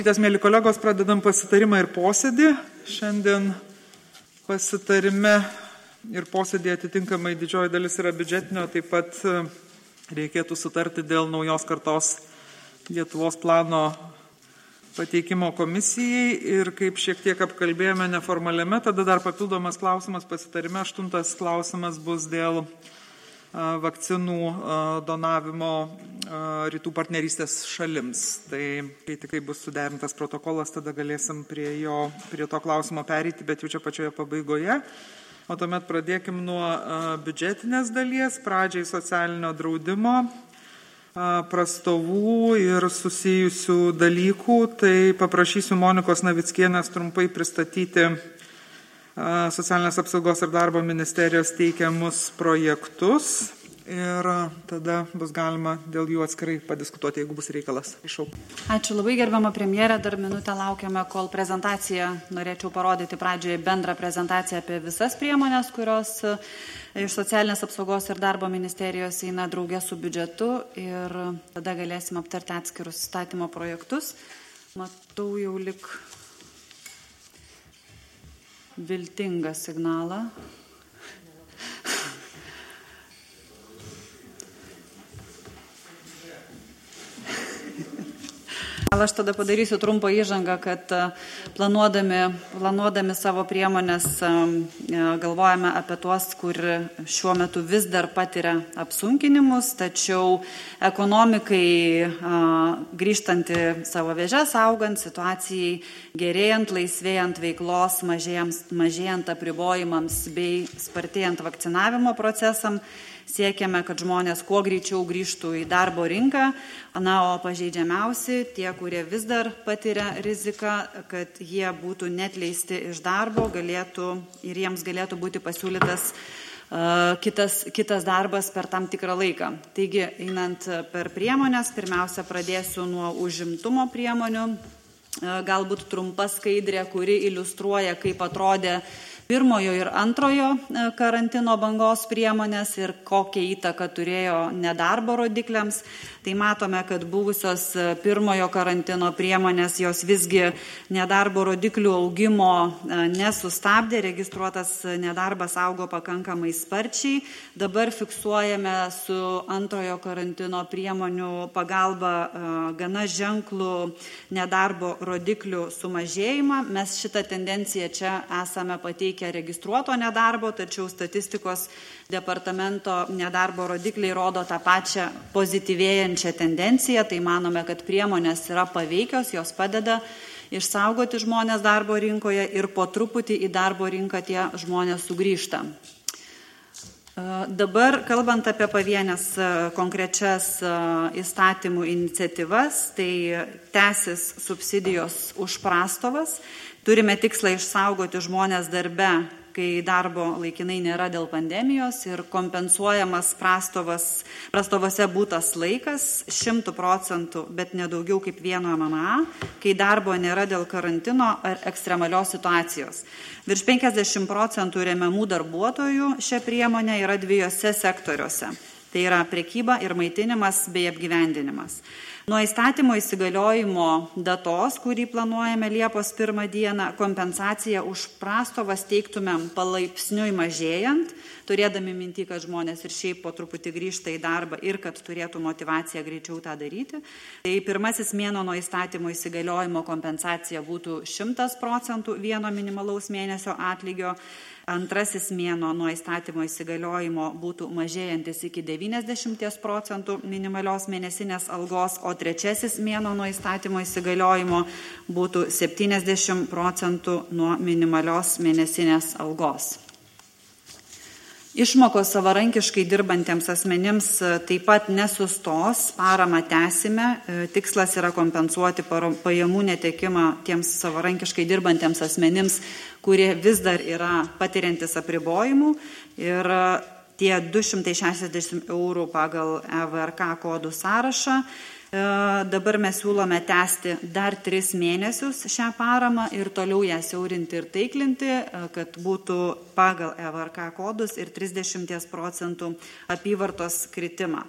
Mėly kolegos, pradedam pasitarimą ir posėdį. Šiandien pasitarime ir posėdėje atitinkamai didžioji dalis yra biudžetinio, taip pat reikėtų sutarti dėl naujos kartos Lietuvos plano pateikimo komisijai ir kaip šiek tiek apkalbėjome neformaliame, tada dar papildomas klausimas pasitarime. 8 klausimas bus dėl vakcinų donavimo rytų partnerystės šalims. Tai kai tikrai bus suderintas protokolas, tada galėsim prie to klausimo pereiti, bet jau čia pačioje pabaigoje. O tuomet pradėkim nuo biudžetinės dalies, pradžiai socialinio draudimo, prastovų ir susijusių dalykų. Tai paprašysiu Monikos Navickienės trumpai pristatyti Socialinės apsaugos ir darbo ministerijos teikiamus projektus ir tada bus galima dėl jų atskirai padiskutuoti, jeigu bus reikalas. Prašau. Ačiū labai, gerbiama premjerė, dar minutę laukiame, kol prezentaciją norėčiau parodyti pradžioje bendrą prezentaciją apie visas priemonės, kurios iš Socialinės apsaugos ir darbo ministerijos eina draugė su biudžetu ir tada galėsim aptarti atskirus įstatymo projektus. Matau jau lik viltingą signalą. Aš tada padarysiu trumpą įžangą, kad planuodami savo priemonės galvojame apie tuos, kur šiuo metu vis dar patiria apsunkinimus, tačiau ekonomikai grįžtant į savo vėžes, augant, situacijai gerėjant, laisvėjant veiklos, mažėjant apribojimams bei spartėjant vakcinavimo procesam, siekiame, kad žmonės kuo greičiau grįžtų į darbo rinką, o pažeidžiamiausi, tie, kurie vis dar patiria riziką, kad jie būtų neatleisti iš darbo, ir jiems galėtų būti pasiūlytas kitas darbas per tam tikrą laiką. Taigi, einant per priemonės, pirmiausia pradėsiu nuo užimtumo priemonių. Galbūt trumpa skaidrė, kuri iliustruoja, kaip atrodė pirmojo ir antrojo karantino bangos priemonės ir kokią įtaką turėjo nedarbo rodikliams. Tai matome, kad buvusios pirmojo karantino priemonės jos visgi nedarbo rodiklių augimo nesustabdė, registruotas nedarbas augo pakankamai sparčiai. Dabar fiksuojame su antrojo karantino priemonių pagalba gana ženklų nedarbo rodiklių sumažėjimą. Mes šitą tendenciją čia esame pateikę registruoto nedarbo, tačiau statistikos departamento nedarbo rodikliai rodo tą pačią pozityvėjančią tendenciją, tai manome, kad priemonės yra paveikios, jos padeda išsaugoti žmonės darbo rinkoje ir po truputį į darbo rinką tie žmonės sugrįžta. Dabar, kalbant apie pavienės konkrečias įstatymų iniciatyvas, tai tęsis subsidijos už prastovas. Turime tikslą išsaugoti žmonės darbe, kai darbo laikinai nėra dėl pandemijos ir kompensuojamas prastovose būtas laikas 100%, bet nedaugiau kaip 1 MMA, kai darbo nėra dėl karantino ar ekstremalios situacijos. Virš 50% remiamų darbuotojų šią priemonę yra 2 sektoriuose. Tai yra prekyba ir maitinimas bei apgyvendinimas. Nuo įstatymo įsigaliojimo datos, kurį planuojame Liepos 1 dieną, kompensaciją už prastovas teiktumėm palaipsniui mažėjant, turėdami minty, kad žmonės ir šiaip po truputį grįžta į darbą ir kad turėtų motivaciją greičiau tą daryti. Tai pirmasis mėnuo nuo įstatymo įsigaliojimo kompensacija būtų 100% vieno minimalaus mėnesio atlygio. Antrasis mėnuo nuo įstatymo įsigaliojimo būtų mažėjantis iki 90% minimalios mėnesinės algos, o trečiasis mėnuo nuo įstatymo įsigaliojimo būtų 70% nuo minimalios mėnesinės algos. Išmokos savarankiškai dirbantiems asmenims taip pat nesustos, paramą tęsime. Tikslas yra kompensuoti pajamų netekimą tiems savarankiškai dirbantiems asmenims, kurie vis dar yra patiriantis apribojimų. Ir tie 260 eurų pagal EVRK kodų sąrašą. Dabar mes siūlome tęsti dar 3 mėnesius šią paramą ir toliau ją siaurinti ir taiklinti, kad būtų pagal EVRK kodus ir 30% apyvartos kritimą.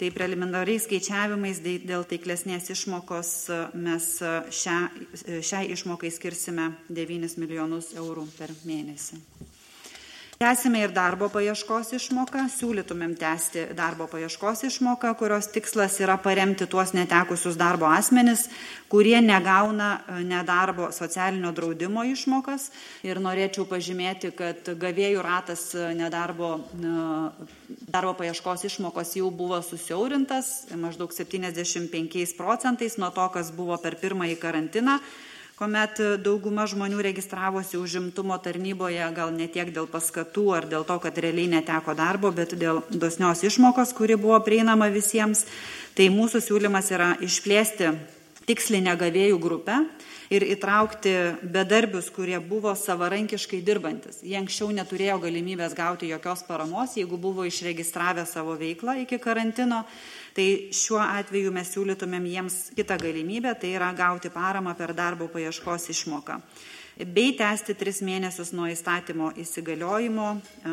Tai preliminariais skaičiavimais dėl taiklesnės išmokos mes šiai išmokai skirsime 9 milijonus eurų per mėnesį. Tęsime ir darbo paieškos išmoką, siūlytumėm tęsti darbo paieškos išmoką, kurios tikslas yra paremti tuos netekusius darbo asmenis, kurie negauna nedarbo socialinio draudimo išmokas. Ir norėčiau pažymėti, kad gavėjų ratas darbo paieškos išmokos jau buvo susiaurintas, maždaug 75% nuo to, kas buvo per pirmąjį karantiną, kuomet dauguma žmonių registravosi užimtumo tarnyboje gal ne tiek dėl paskatų ar dėl to, kad realiai neteko darbo, bet dėl dosnios išmokos, kuri buvo prieinama visiems. Tai mūsų siūlymas yra išplėsti tikslinę gavėjų grupę ir įtraukti bedarbius, kurie buvo savarankiškai dirbantis. Jie anksčiau neturėjo galimybės gauti jokios paramos, jeigu buvo išregistravę savo veiklą iki karantino. Tai šiuo atveju mes siūlytumėm jiems kitą galimybę, tai yra gauti paramą per darbo paieškos išmoką. Bei tęsti 3 mėnesius nuo įstatymo įsigaliojimo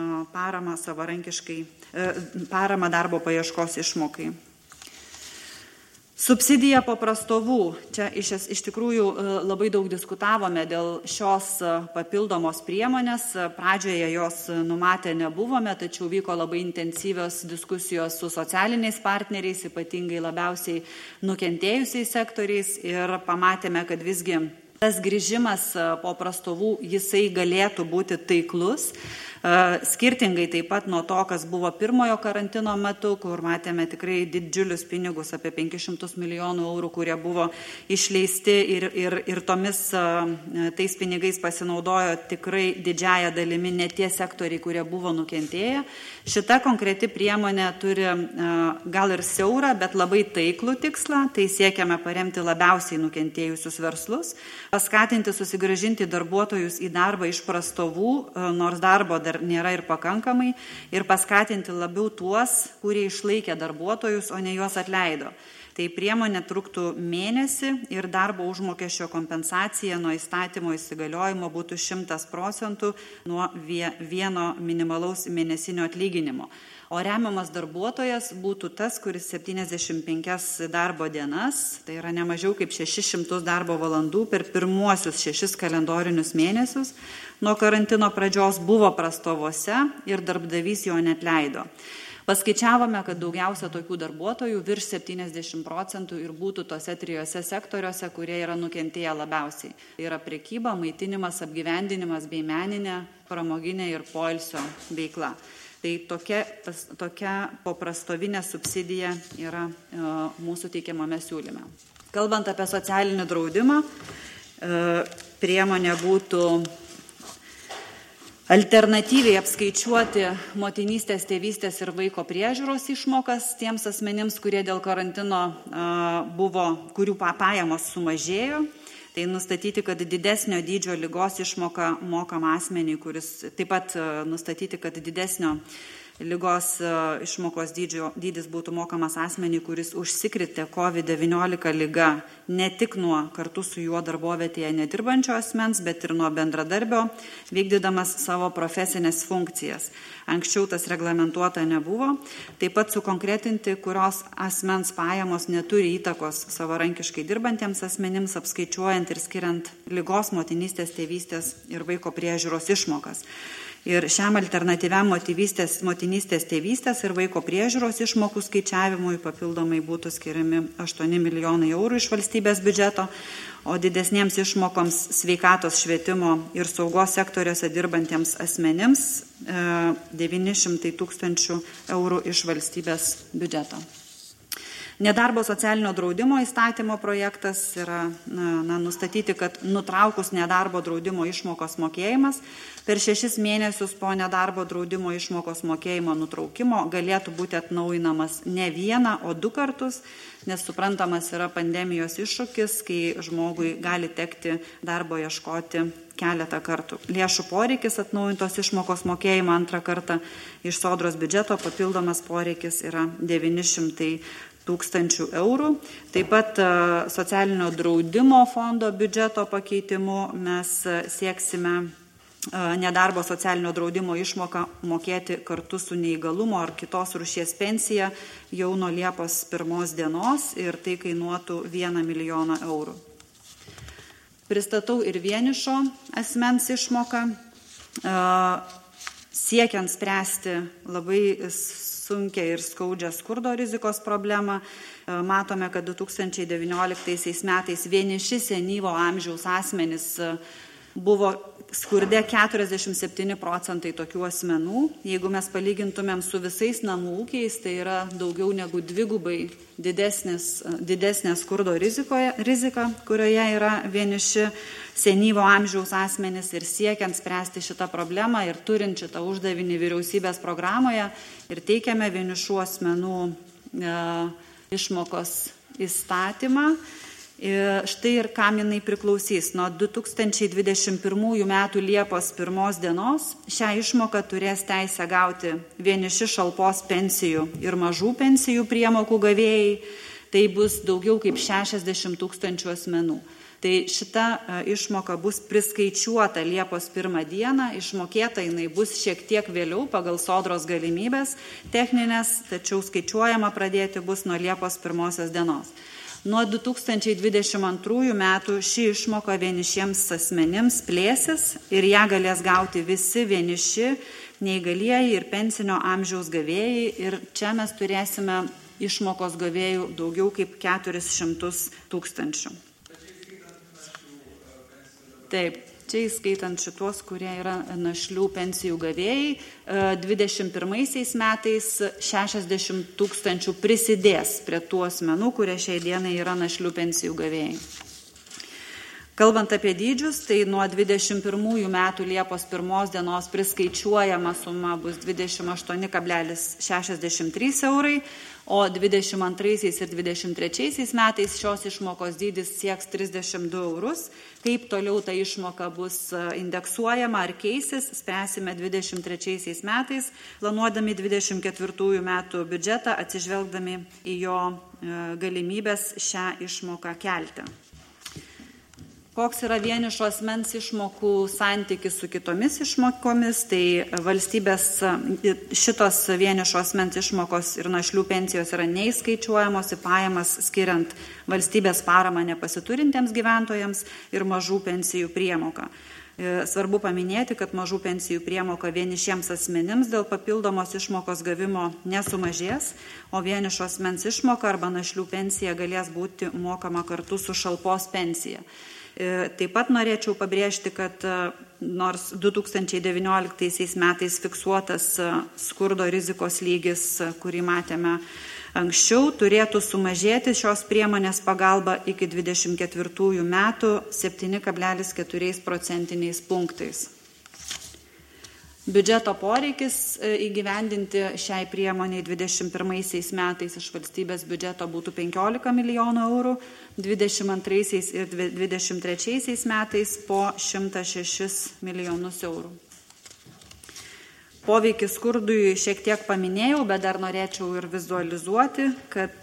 paramą darbo paieškos išmokai. Subsidija po prastovų. Čia iš tikrųjų labai daug diskutavome dėl šios papildomos priemonės. Pradžioje jos numatę nebuvome, tačiau vyko labai intensyvios diskusijos su socialiniais partneriais, ypatingai labiausiai nukentėjusiais sektoriais, ir pamatėme, kad visgi tas grįžimas po prastovų jisai galėtų būti taiklus. Skirtingai taip pat nuo to, kas buvo pirmojo karantino metu, kur matėme tikrai didžiulius pinigus, apie 500 milijonų eurų, kurie buvo išleisti ir tais pinigais pasinaudojo tikrai didžiąją dalimi ne tie sektoriai, kurie buvo nukentėję. Šita konkreti priemonė turi gal ir siaurą, bet labai taiklų tikslą, tai siekiame paremti labiausiai nukentėjusius verslus, paskatinti susigrąžinti darbuotojus į darbą iš prastovų, nors darbo dar nėra ir pakankamai, ir paskatinti labiau tuos, kurie išlaikė darbuotojus, o ne juos atleido. Tai priemonė truktų mėnesį ir darbo užmokesčio kompensacija nuo įstatymo įsigaliojimo būtų 100% nuo vieno minimalaus mėnesinio atlyginimo. O remiamas darbuotojas būtų tas, kuris 75 darbo dienas, tai yra ne mažiau kaip 600 darbo valandų per pirmuosius 6 kalendorinius mėnesius nuo karantino pradžios buvo prastovose ir darbdavys jo neatleido. Paskaičiavome, kad daugiausia tokių darbuotojų virš 70% ir būtų tose 3 sektoriuose, kurie yra nukentėję labiausiai. Tai yra prekyba, maitinimas, apgyvendinimas bei meninė, pramoginė ir poilsio veikla. Tai tokia poprastovinė subsidija yra mūsų teikiamame siūlyme. Kalbant apie socialinį draudimą, priemonė būtų alternatyviai apskaičiuoti motinystės, tėvystės ir vaiko priežiūros išmokas tiems asmenims, kurie dėl karantino kurių pajamos sumažėjo. Tai nustatyti, kad didesnio dydžio ligos išmoka mokama asmeniui, kuris taip pat nustatyti, kad didesnio ligos išmokos dydis būtų mokamas asmeniui, kuris užsikrėtė COVID-19 liga ne tik nuo kartu su juo darbovietėje nedirbančio asmens, bet ir nuo bendradarbio, vykdydamas savo profesinės funkcijas. Anksčiau tas reglamentuota nebuvo. Taip pat sukonkretinti, kurios asmens pajamos neturi įtakos savarankiškai dirbantiems asmenims, apskaičiuojant ir skiriant ligos, motinystės, tėvystės ir vaiko priežiūros išmokas. Ir šiam alternatyviam motinystės, tėvystės ir vaiko priežiūros išmokų skaičiavimui papildomai būtų skiriami 8 milijonai eurų iš valstybės biudžeto, o didesniems išmokoms sveikatos, švietimo ir saugos sektoriuose dirbantiems asmenims 900 tūkstančių eurų iš valstybės biudžeto. Nedarbo socialinio draudimo įstatymo projektas yra nustatyti, kad nutraukus nedarbo draudimo išmokos mokėjimas per 6 mėnesius po nedarbo draudimo išmokos mokėjimo nutraukimo galėtų būti atnaujinamas ne 1, o 2 kartus, nes suprantamas yra pandemijos iššūkis, kai žmogui gali tekti darbo ieškoti keletą kartų. Lėšų poreikis atnaujintos išmokos mokėjimo 2 kartą iš Sodros biudžeto papildomas poreikis yra 900 tūkstančių eurų. Taip pat socialinio draudimo fondo biudžeto pakeitimu mes sieksime nedarbo socialinio draudimo išmoką mokėti kartu su neįgalumo ar kitos rūšies pensija jau nuo Liepos 1 dienos ir tai kainuotų 1 milijoną eurų. Pristatau ir vienišo asmens išmoką. Siekiant spręsti labai sunkia ir skaudžią skurdo rizikos problemą, matome, kad 2019 metais vieniši senyvo amžiaus asmenys buvo skurde 47% tokių asmenų. Jeigu mes palygintumėm su visais namų ūkiais, tai yra daugiau negu dvigubai didesnė skurdo rizika, kurioje yra vieniši senyvo amžiaus asmenys, ir siekiant spręsti šitą problemą ir turint šitą uždavinį vyriausybės programoje ir teikiame vienišų asmenų išmokos įstatymą. Štai ir kam jinai priklausys. Nuo 2021 metų Liepos 1 dienos šią išmoką turės teisę gauti vieniši šalpos pensijų ir mažų pensijų priemokų gavėjai. Tai bus daugiau kaip 60 000 asmenų. Tai šita išmoka bus priskaičiuota Liepos 1 dieną, išmokėta jinai bus šiek tiek vėliau pagal sodros galimybės techninės, tačiau skaičiuojama pradėti bus nuo Liepos 1 dienos. Nuo 2022 metų ši išmoka vienišiems asmenims plėsis ir ją galės gauti visi vieniši, neįgalieji ir pensinio amžiaus gavėjai. Ir čia mes turėsime išmokos gavėjų daugiau kaip 400 000. Taip, čia įskaitant šitos, kurie yra našlių pensijų gavėjai, 2021 metais 60 000 prisidės prie tų asmenų, kurie šiai dienai yra našlių pensijų gavėjai. Kalbant apie dydžius, tai nuo 2021 metų Liepos 1 dienos priskaičiuojama suma bus 28,63 eurai, o 22 ir 23 metais šios išmokos dydis sieks 32 eurus. Kaip toliau ta išmoka bus indeksuojama ar keisis, spręsime 23 metais, planuodami 24 metų biudžetą, atsižvelgdami į jo galimybės šią išmoką kelti. Koks yra vienišo asmens išmokų santykis su kitomis išmokomis, tai valstybės šitos vienišo asmens išmokos ir našlių pensijos yra neįskaičiuojamos į pajamas, skiriant valstybės paramą nepasiturintiems gyventojams ir mažų pensijų priemoką. Svarbu paminėti, kad mažų pensijų priemoka vienišiems asmenims dėl papildomos išmokos gavimo nesumažės, o vienišo asmens išmoka arba našlių pensija galės būti mokama kartu su šalpos pensija. Taip pat norėčiau pabrėžti, kad nors 2019 metais fiksuotas skurdo rizikos lygis, kurį matėme anksčiau, turėtų sumažėti šios priemonės pagalba iki 2024 metų 7,4 procentiniais punktais. Biudžeto poreikis įgyvendinti šiai priemoniai 2021 metais iš valstybės biudžeto būtų 15 milijonų eurų, 2022 ir 2023 metais po 106 milijonus eurų. Poveikį skurdui šiek tiek paminėjau, bet dar norėčiau ir vizualizuoti, kad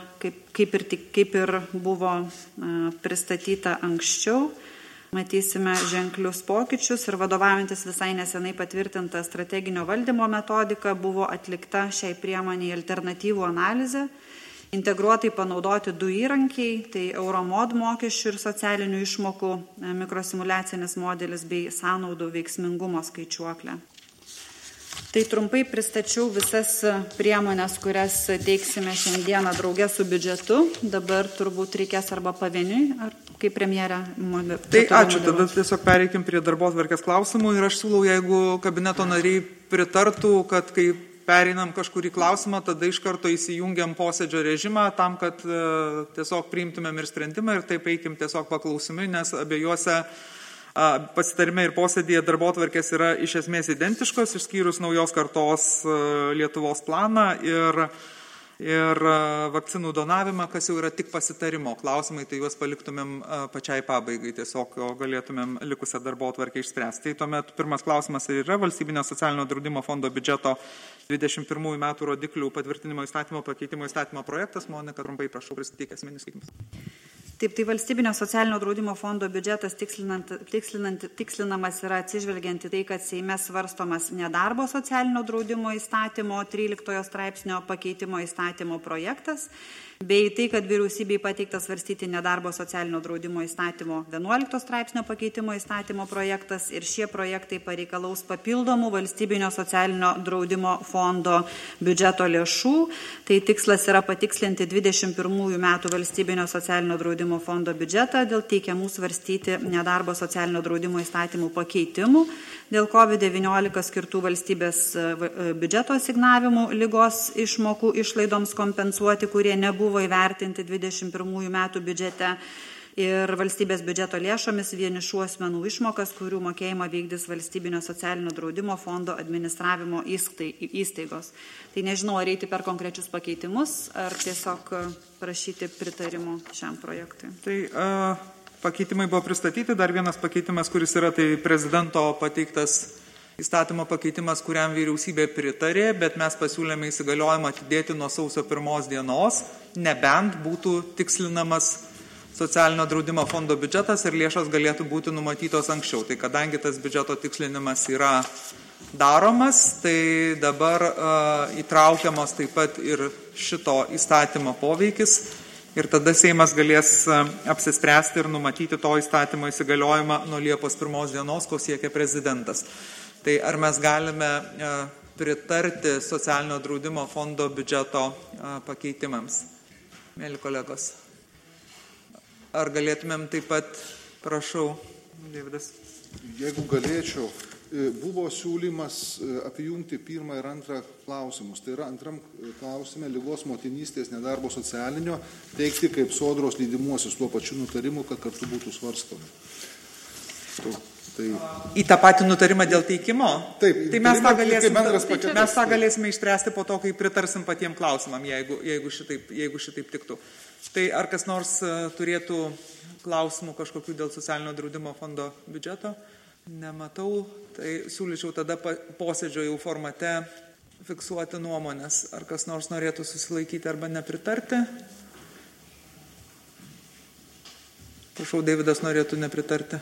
kaip ir buvo pristatyta anksčiau, matysime ženklius pokyčius ir vadovaujantis visai nesenai patvirtinta strateginio valdymo metodika buvo atlikta šiai priemoniai alternatyvų analizė, integruotai panaudoti 2 įrankiai, tai Euromod mokesčių ir socialinių išmokų mikrosimuliacinis modelis bei sąnaudų veiksmingumo skaičiuoklė. Tai trumpai pristačiau visas priemonės, kurias teiksime šiandieną drauge su biudžetu. Dabar turbūt reikės arba pavieniui, ar kaip premjerė. Tai ačiū, tada tiesiog pereikim prie darbotvarkės klausimų ir aš siūlau, jeigu kabineto nariai pritartų, kad kai pereinam kažkurį klausimą, tada iš karto įsijungiam posėdžio režimą tam, kad tiesiog priimtumėm ir sprendimą ir taip eikim tiesiog paklausimai, nes abiejuose pasitarime ir posėdėje darbotvarkės yra iš esmės identiškos, išskyrus naujos kartos Lietuvos planą ir vakcinų donavimą, kas jau yra tik pasitarimo klausimai, tai juos paliktumėm pačiai pabaigai, tiesiog galėtumėm likusią darbotvarkę išspręsti. Tai tuomet pirmas klausimas yra Valstybinio socialinio draudimo fondo biudžeto 21 metų rodiklių patvirtinimo įstatymo pakeitimo įstatymo projektas. Monika, trumpai prašau, pristatyk esminius skaitymus. Taip, tai valstybinio socialinio draudimo fondo biudžetas tikslinamas yra atsižvelgiant į tai, kad Seime svarstomas nedarbo socialinio draudimo įstatymo 13 straipsnio pakeitimo įstatymo projektas, bei tai, kad vyriausybei pateiktas svarstyti nedarbo socialinio draudimo įstatymo 11 straipsnio pakeitimo įstatymo projektas ir šie projektai pareikalaus papildomų valstybinio socialinio draudimo fondo biudžeto lėšų. Tai tikslas yra patikslinti 21 metų valstybinio socialinio draudimo fondo biudžetą dėl teikiamų svarstyti nedarbo socialinio draudimo įstatymų pakeitimų, dėl COVID-19 skirtų valstybės biudžeto asignavimų ligos išmokų išlaidoms kompensuoti, kurie nebuvo įvertinti 21 metų biudžete, ir valstybės biudžeto lėšomis vienišų asmenų išmokas, kurių mokėjimą vykdys valstybinio socialinio draudimo fondo administravimo įstaigos. Tai nežinau, ar eiti per konkrečius pakeitimus, ar tiesiog prašyti pritarimo šiam projektui. Tai pakeitimai buvo pristatyti, dar vienas pakeitimas, kuris yra tai prezidento pateiktas įstatymo pakeitimas, kuriam vyriausybė pritarė, bet mes pasiūlėme įsigaliojimą atidėti nuo sausio 1 dienos, nebent būtų tikslinamas socialinio draudimo fondo biudžetas ir lėšos galėtų būti numatytos anksčiau. Tai kadangi tas biudžeto tikslinimas yra daromas, tai dabar įtraukiamos taip pat ir šito įstatymo poveikis ir tada Seimas galės apsispręsti ir numatyti to įstatymo įsigaliojimą nuo Liepos 1 dienos, ko siekia prezidentas. Tai ar mes galime pritarti socialinio draudimo fondo biudžeto pakeitimams? Mėly kolegos. Ar galėtumėm taip pat, prašau, Deividas? Jeigu galėčiau, buvo siūlymas apjungti pirmą ir antrą klausimus. Tai yra antram klausime ligos motinystės nedarbo socialinio teikti kaip sodros lydimuosius tuo pačiu nutarimu, kad kartu būtų svarstomi. Į tą patį nutarimą dėl teikimo? Taip, tai mes tą galėsime išspręsti po to, kai pritarsim patiem klausimam, jeigu šitaip tiktų. Tai ar kas nors turėtų klausimų kažkokių dėl socialinio draudimo fondo biudžeto? Nematau. Tai siūlyčiau tada posėdžio jau formate fiksuoti nuomonės. Ar kas nors norėtų susilaikyti arba nepritarti? Prašau, Deividas norėtų nepritarti.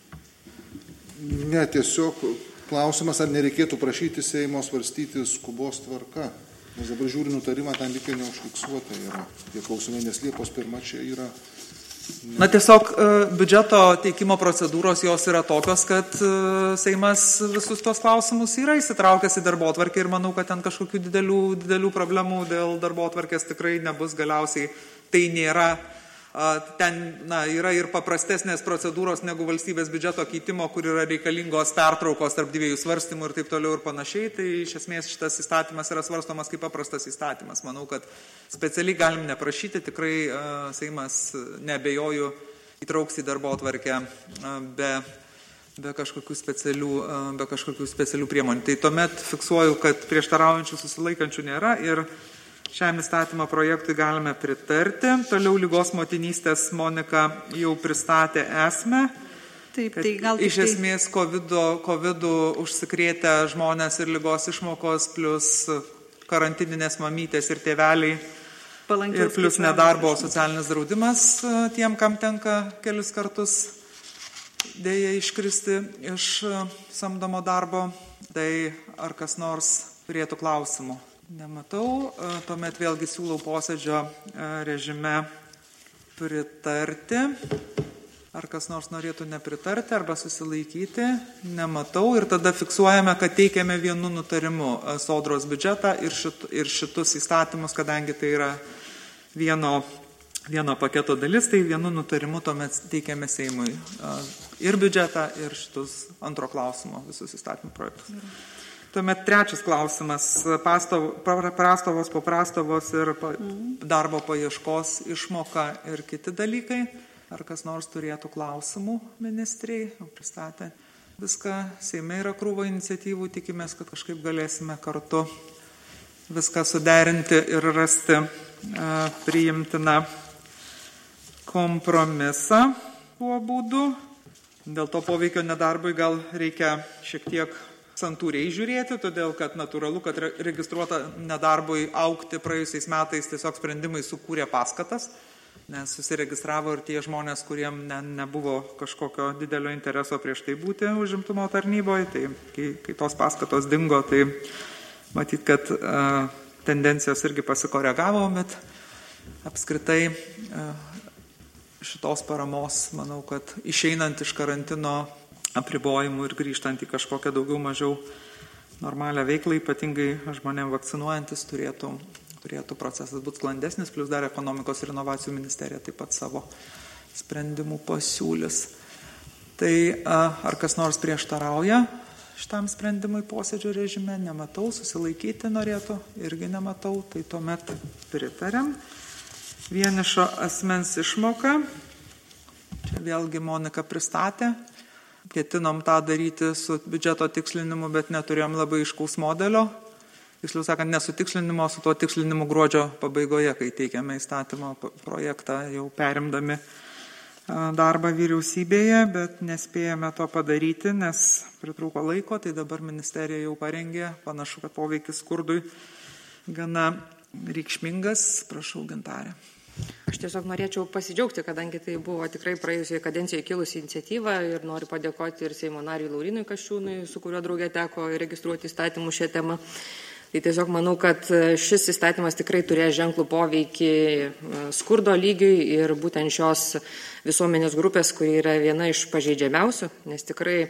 Ne, tiesiog klausimas, ar nereikėtų prašyti Seimo svarstyti skubos tvarka. Nes dabar žiūri nutarimą, ten lygiai neužfiksuota yra. Tie klausimai, nes Liepos 1 čia yra. Na tiesiog biudžeto teikimo procedūros jos yra tokios, kad Seimas visus tuos klausimus yra įsitraukęs į darbotvarkę ir manau, kad ten kažkokių didelių problemų dėl darbotvarkės tikrai nebus. Galiausiai tai nėra. Ten yra ir paprastesnės procedūros negu valstybės biudžeto keitimo, kur yra reikalingos pertraukos tarp dviejų svarstymų ir taip toliau ir panašiai. Tai iš esmės šitas įstatymas yra svarstomas kaip paprastas įstatymas. Manau, kad specialiai galim neprašyti, tikrai Seimas, neabejoju, įtrauks į darbotvarkę be kažkokių specialių priemonių. Tai tuomet fiksuoju, kad prieštaraujančių susilaikančių nėra ir šiam įstatymo projektui galime pritarti. Toliau ligos motinystės Monika jau pristatė esmę. Taip, tai gal iš esmės COVID užsikrėtę žmonės ir ligos išmokos, plus karantininės mamytės ir tėveliai, ir plus nedarbo socialinis draudimas tiem, kam tenka kelis kartus dėja iškristi iš samdomo darbo. Tai ar kas nors turėtų klausimų? Nematau, tuomet vėlgi siūlau posėdžio režime pritarti. Ar kas nors norėtų nepritarti arba susilaikyti? Nematau. Ir tada fiksuojame, kad teikiame vienu nutarimu sodros biudžetą ir šitus įstatymus, kadangi tai yra vieno paketo dalis, tai vienu nutarimu tuomet teikiame Seimui ir biudžetą, ir šitus antro klausimo visus įstatymų projektus. Tuomet trečias klausimas - prastovos, poprastovos ir darbo paieškos išmoka ir kiti dalykai. Ar kas nors turėtų klausimų ministrei? Pristatė viską. Seime yra krūva iniciatyvų, tikimės, kad kažkaip galėsime kartu viską suderinti ir rasti priimtiną kompromisą tuo būdu. Dėl to poveikio nedarbui gal reikia šiek tiek santūriai žiūrėti, todėl kad natūralu, kad registruota nedarbui augti praėjusiais metais tiesiog sprendimai sukūrė paskatas nes susiregistravo ir tie žmonės, kuriem nebuvo kažkokio didelio intereso prieš tai būti užimtumo tarnyboje, tai kai tos paskatos dingo, tai matyt, kad tendencijos irgi pasikoregavo, bet apskritai šitos paramos, manau, kad išeinant iš karantino apribojimų ir grįžtant į kažkokią daugiau mažiau normalią veiklą, ypatingai žmonėm vakcinuojantis, turėtų procesas būti sklandesnis, plus dar ekonomikos ir inovacijų ministerija taip pat savo sprendimų pasiūlys. Tai ar kas nors prieštarauja šitam sprendimui posėdžio režime? Nematau, susilaikyti norėtų, irgi nematau, tai tuomet pritarėm. Vienišo asmens išmoka, čia vėlgi Monika pristatė, ketinom tą daryti su biudžeto tikslinimu, bet neturėjom labai aiškaus modelio, tiksliau sakant, ne su tikslinimo, su tuo tikslinimu gruodžio pabaigoje, kai teikėme įstatymo projektą, jau perimdami darbą vyriausybėje, bet nespėjame to padaryti, nes pritrūko laiko, tai dabar ministerija jau parengė, panašu, kad poveikis skurdui gana reikšmingas. Prašau, Gintarė. Aš tiesiog norėčiau pasidžiaugti, kadangi tai buvo tikrai praėjusioje kadencijoje kilusi iniciatyva ir noriu padėkoti ir Seimo nariui Laurinui Kasčiūnui, su kuriuo draugė teko registruoti įstatymų šią temą. Tai tiesiog manau, kad šis įstatymas tikrai turės ženklų poveikį skurdo lygiui ir būtent šios visuomenės grupės, kuri yra viena iš pažeidžiamiausių, nes tikrai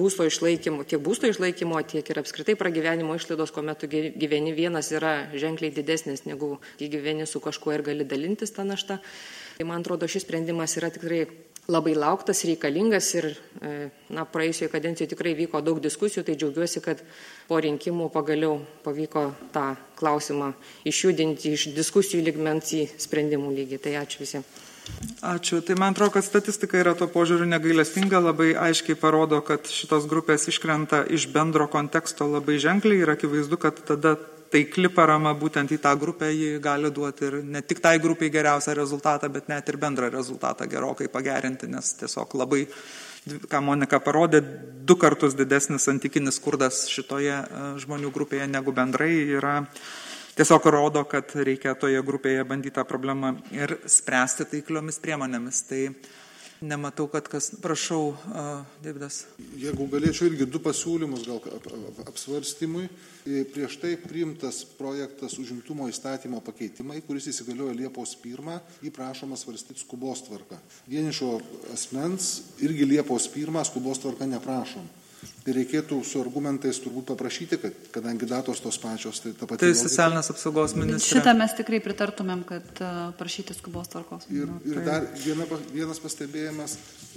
tiek būsto išlaikymo, tiek ir apskritai pragyvenimo išlaidos, kuomet tu gyveni vienas, yra ženkliai didesnės, negu gyveni su kažkuo ir gali dalintis tą naštą. Tai man atrodo, šis sprendimas yra tikrai labai lauktas, reikalingas ir praėjusioje kadencijoje tikrai vyko daug diskusijų, tai džiaugiuosi, kad po rinkimų pagaliau pavyko tą klausimą išjudinti iš diskusijų lygmens į sprendimų lygį. Tai ačiū visiems. Ačiū. Tai man atrodo, kad statistika yra to požiūriu negailestinga, labai aiškiai parodo, kad šitos grupės iškrenta iš bendro konteksto labai ženkliai ir akivaizdu, kad tada taikli parama būtent į tą grupę jį gali duoti ir ne tik tai grupiai geriausią rezultatą, bet net ir bendrą rezultatą gerokai pagerinti, nes tiesiog labai, ką Monika parodė, 2 kartus didesnis santykinis skurdas šitoje žmonių grupėje negu bendrai yra. Tiesiog rodo, kad reikia toje grupėje bandyti tą problemą ir spręsti taikliomis priemonėmis. Tai nematau, kad kas... Prašau, Deividas. Jeigu galėčiau irgi 2 pasiūlymus gal apsvarstymui. Prieš tai priimtas projektas užimtumo įstatymo pakeitimai, kuris įsigaliojo Liepos 1, jį prašoma svarstyti skubos tvarka. Vienišo asmens irgi Liepos 1 skubos tvarka neprašom. Tai reikėtų su argumentais turbūt paprašyti, kad kadangi datos tos pačios, tai ta pati... Tai socialinės apsaugos ministrė. Šitą mes tikrai pritartumėm, kad prašyti skubos tvarkos. Ir dar vienas pastebėjimas,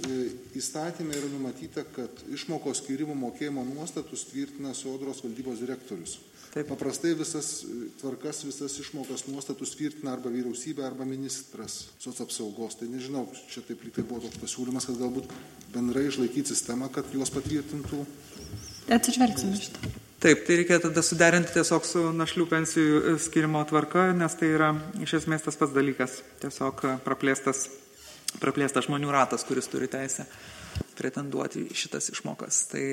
įstatymė yra numatyta, kad išmokos skyrimo mokėjimo nuostatus tvirtina Sodros valdybos direktorius. Taip. Paprastai visas tvarkas, visas išmokas nuostatus tvirtina arba vyriausybė, arba ministras socapsaugos. Tai nežinau, čia taip lyg tai buvo toks pasiūlymas, kad galbūt bendrai išlaikyti sistemą, kad juos patvirtintų. Atsižvelgsime šitą. Taip, tai reikia tada suderinti tiesiog su našlių pensijų skirimo tvarka, nes tai yra iš esmės tas pats dalykas. Tiesiog praplėstas žmonių ratas, kuris turi teisę pretenduoti į šitas išmokas. Tai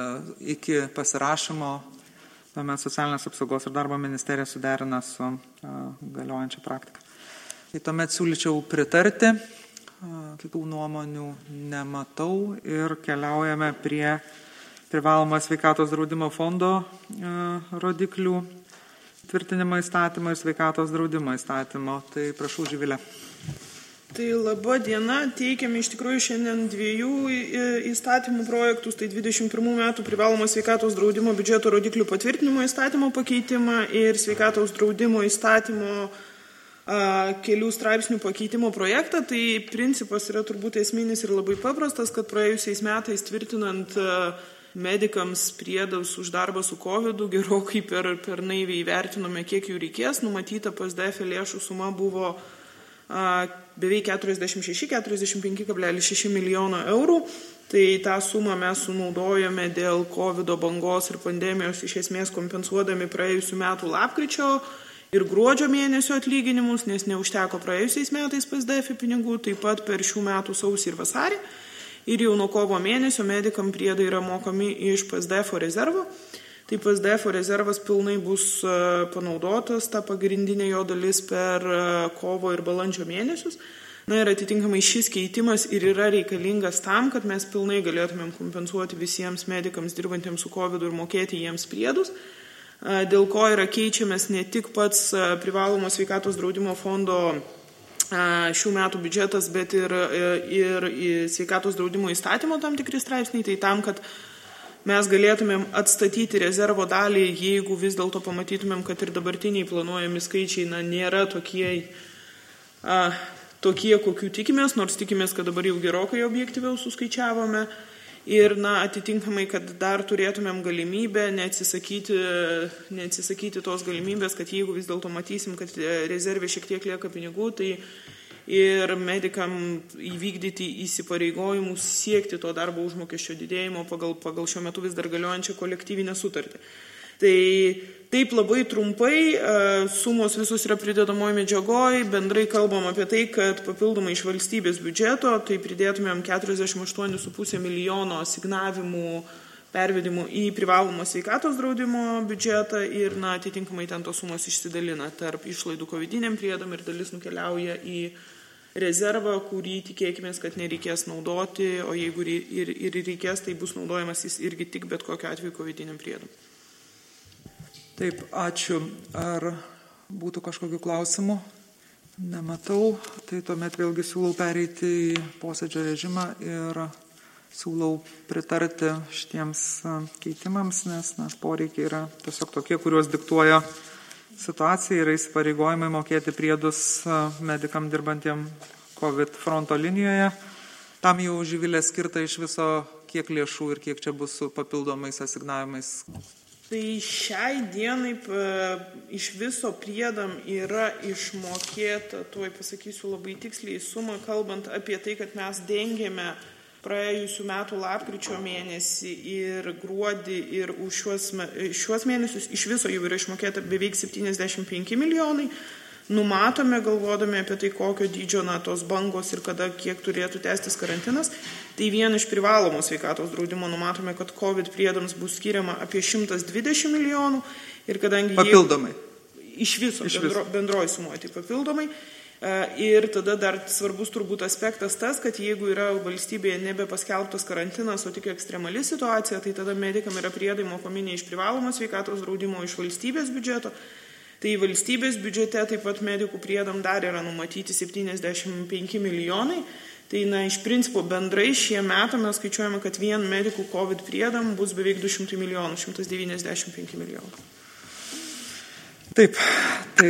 iki pasirašymo tuomet socialinės apsaugos ir darbo ministerija suderina su galiojančia praktika. Tai tuomet siūlyčiau pritarti, kitų nuomonių nematau ir keliaujame prie privalomo sveikatos draudimo fondo rodiklių tvirtinimo įstatymo ir sveikatos draudimo įstatymo. Tai prašau, Živilė. Tai laba diena, teikiame iš tikrųjų šiandien 2 įstatymų projektus, tai 21 metų privalomo sveikatos draudimo biudžeto rodiklių patvirtinimo įstatymo pakeitimą ir sveikatos draudimo įstatymo kelių straipsnių pakeitimo projektą. Tai principas yra turbūt esminis ir labai paprastas, kad praėjusiais metais tvirtinant medikams priedus už darbą su COVID gerokai per naiviai vertinome, kiek jų reikės. Numatyta PSDF lėšų suma buvo beveik 45,6 milijono eurų. Tai tą sumą mes sunaudojame dėl COVID bangos ir pandemijos iš esmės kompensuodami praėjusių metų lapkričio ir gruodžio mėnesio atlyginimus, nes neužteko praėjusiais metais PSDF pinigų, taip pat per šių metų sausį ir vasarį. Ir jau nuo kovo mėnesio medikam priedai yra mokami iš PSDF rezervo. Tai PSDF rezervas pilnai bus panaudotas, ta pagrindinė jo dalis per kovo ir balandžio mėnesius. Na ir atitinkamai šis keitimas ir yra reikalingas tam, kad mes pilnai galėtumėm kompensuoti visiems medikams dirbantiems su COVID ir mokėti jiems priedus, dėl ko yra keičiamas ne tik pats privalomo sveikatos draudimo fondo šių metų biudžetas, bet ir sveikatos draudimo įstatymo tam tikri straipsniai, tai tam, kad mes galėtumėm atstatyti rezervo dalį, jeigu vis dėlto pamatytumėm, kad ir dabartiniai planuojami skaičiai nėra tokie, kokių tikimės, nors tikimės, kad dabar jau gerokai objektyviau suskaičiavome. Ir atitinkamai, kad dar turėtumėm galimybę neatsisakyti tos galimybės, kad jeigu vis dėlto matysim, kad rezervė šiek tiek lieka pinigų, tai ir medikam įvykdyti įsipareigojimus siekti to darbo užmokesčio didėjimo pagal šiuo metu vis dar galiojančią kolektyvinę sutartį. Tai taip labai trumpai, sumos visus yra pridedamoji medžiagoj, bendrai kalbam apie tai, kad papildomai iš valstybės biudžeto, tai pridėtumėm 48,5 milijono asignavimų pervedimų į privalomą sveikatos draudimo biudžetą ir atitinkamai ten tos sumos išsidalina tarp išlaidų covidiniam priedam ir dalis nukeliauja į rezervą, kurį tikėkime, kad nereikės naudoti, o jeigu ir reikės, tai bus naudojamas jis irgi tik bet kokiu atveju covidiniam priedam. Taip, ačiū. Ar būtų kažkokių klausimų? Nematau. Tai tuomet vėlgi siūlau pereiti į posėdžio režimą ir siūlau pritarti šitiems keitimams, nes poreikiai yra tiesiog tokie, kuriuos diktuoja situacija, yra įsipareigojimai mokėti priedus medikam dirbantiem COVID fronto linijoje. Tam jau Živilė skirta iš viso kiek lėšų ir kiek čia bus su papildomais asignavimais. Tai šiai dienai iš viso priedam yra išmokėta, tuoj pasakysiu labai tiksliai sumą, kalbant apie tai, kad mes dengėme praėjusių metų lapkričio mėnesį ir gruodį ir už šiuos mėnesius iš viso jau yra išmokėta beveik 75 milijonai. Numatome, galvodami apie tai, kokio dydžio tos bangos ir kada kiek turėtų tęstis karantinas. Tai vien iš privalomo sveikatos draudimo numatome, kad COVID priedams bus skiriama apie 120 milijonų. Ir kadangi papildomai. Iš viso. Bendroji sumoje, tai papildomai. Ir tada dar svarbus turbūt aspektas tas, kad jeigu yra valstybėje nebepaskelbtas karantinas, o tik ekstremali situacija, tai tada medikam yra priedai mokami ne iš privalomo sveikatos draudimo, iš valstybės biudžeto. Tai valstybės biudžete taip pat medikų priedam dar yra numatyti 75 milijonai. Tai iš principo bendrai šie metai mes skaičiuojame, kad vien medikų COVID priedam bus beveik 200 milijonų, 195 milijonų. Taip, tai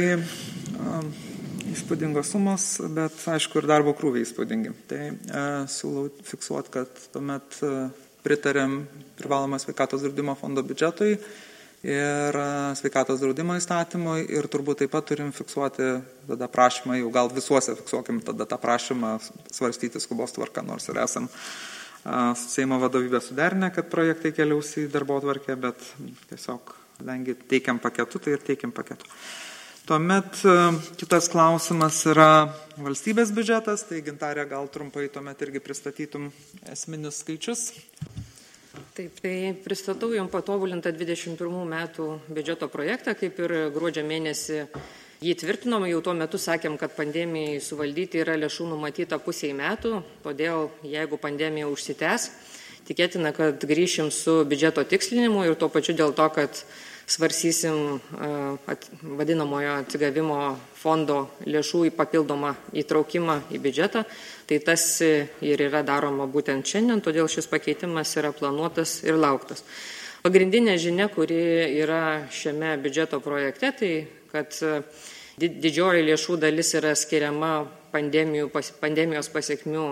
įspūdingos sumos, bet aišku ir darbo krūviai įspūdingi. Tai siūlau fiksuoti, kad tuomet pritarėm privalomą sveikatos draudimo fondo biudžetui ir sveikatos draudimo įstatymui ir turbūt taip pat turim fiksuoti tada prašymą, jau gal visuose fiksuokim tada tą prašymą svarstyti skubos tvarką, nors ir esam Seimo vadovybė suderinę, kad projektai keliaus į darbotvarkę, bet tiesiog, kadangi teikiam paketu, tai ir teikiam paketu. Tuomet kitas klausimas yra valstybės biudžetas, tai Gintarė gal trumpai tuomet irgi pristatytum esminius skaičius. Taip, tai pristatau jums patobulintą 21 metų biudžeto projektą, kaip ir gruodžio mėnesį jį tvirtinom, jau tuo metu sakėm, kad pandemijai suvaldyti yra lėšų numatyta pusiai metų, todėl jeigu pandemija užsitęs, tikėtina, kad grįšim su biudžeto tikslinimu ir tuo pačiu dėl to, kad svarsysim vadinamojo atsigavimo fondo lėšų į papildomą įtraukimą į biudžetą, tai tas ir yra daroma būtent šiandien, todėl šis pakeitimas yra planuotas ir lauktas. Pagrindinė žinia, kuri yra šiame biudžeto projekte, tai kad didžioji lėšų dalis yra skiriama pandemijos pasiekmių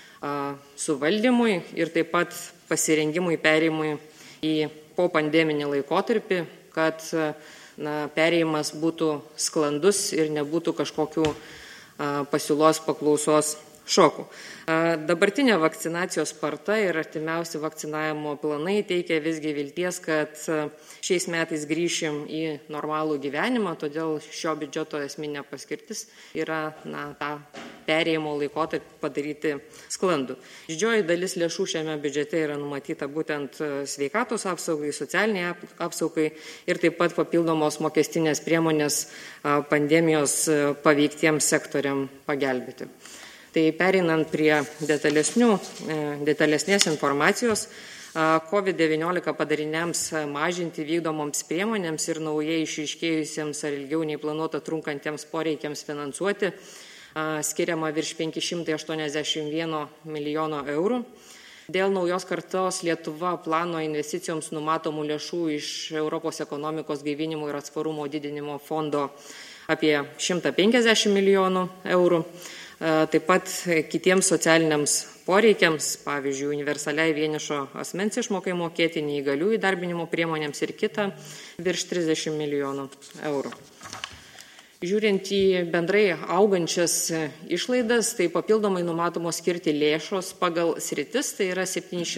suvaldymui ir taip pat pasirengimui perėjimui į po pandeminį laikotarpį, kad perėjimas būtų sklandus ir nebūtų kažkokių pasiūlos paklausos šokų. Dabartinė vakcinacijos sparta ir artimiausi vakcinavimo planai teikia visgi vilties, kad šiais metais grįšim į normalų gyvenimą, todėl šio biudžeto esminė paskirtis yra tą perėjimo laikotarpį padaryti sklandų. Didžioji dalis lėšų šiame biudžete yra numatyta būtent sveikatos apsaugai, socialiniai apsaugai ir taip pat papildomos mokestinės priemonės pandemijos paveiktiems sektoriam pagelbėti. Tai pereinant prie detalesnės informacijos, COVID-19 padariniams mažinti vykdomoms priemonėms ir naujai išryškėjusiems ar ilgiau nei planuota trunkantiems poreikiams finansuoti skiriama virš 581 milijono eurų. Dėl naujos kartos Lietuva plano investicijoms numatomų lėšų iš Europos ekonomikos gaivinimo ir atsparumo didinimo fondo apie 150 milijonų eurų. Taip pat kitiems socialiniams poreikiams, pavyzdžiui, universaliai vienišo asmens išmokai mokėti, neįgalių įdarbinimo priemonėms ir kita virš 30 milijonų eurų. Žiūrint į bendrai augančias išlaidas, tai papildomai numatomos skirti lėšos pagal sritis, tai yra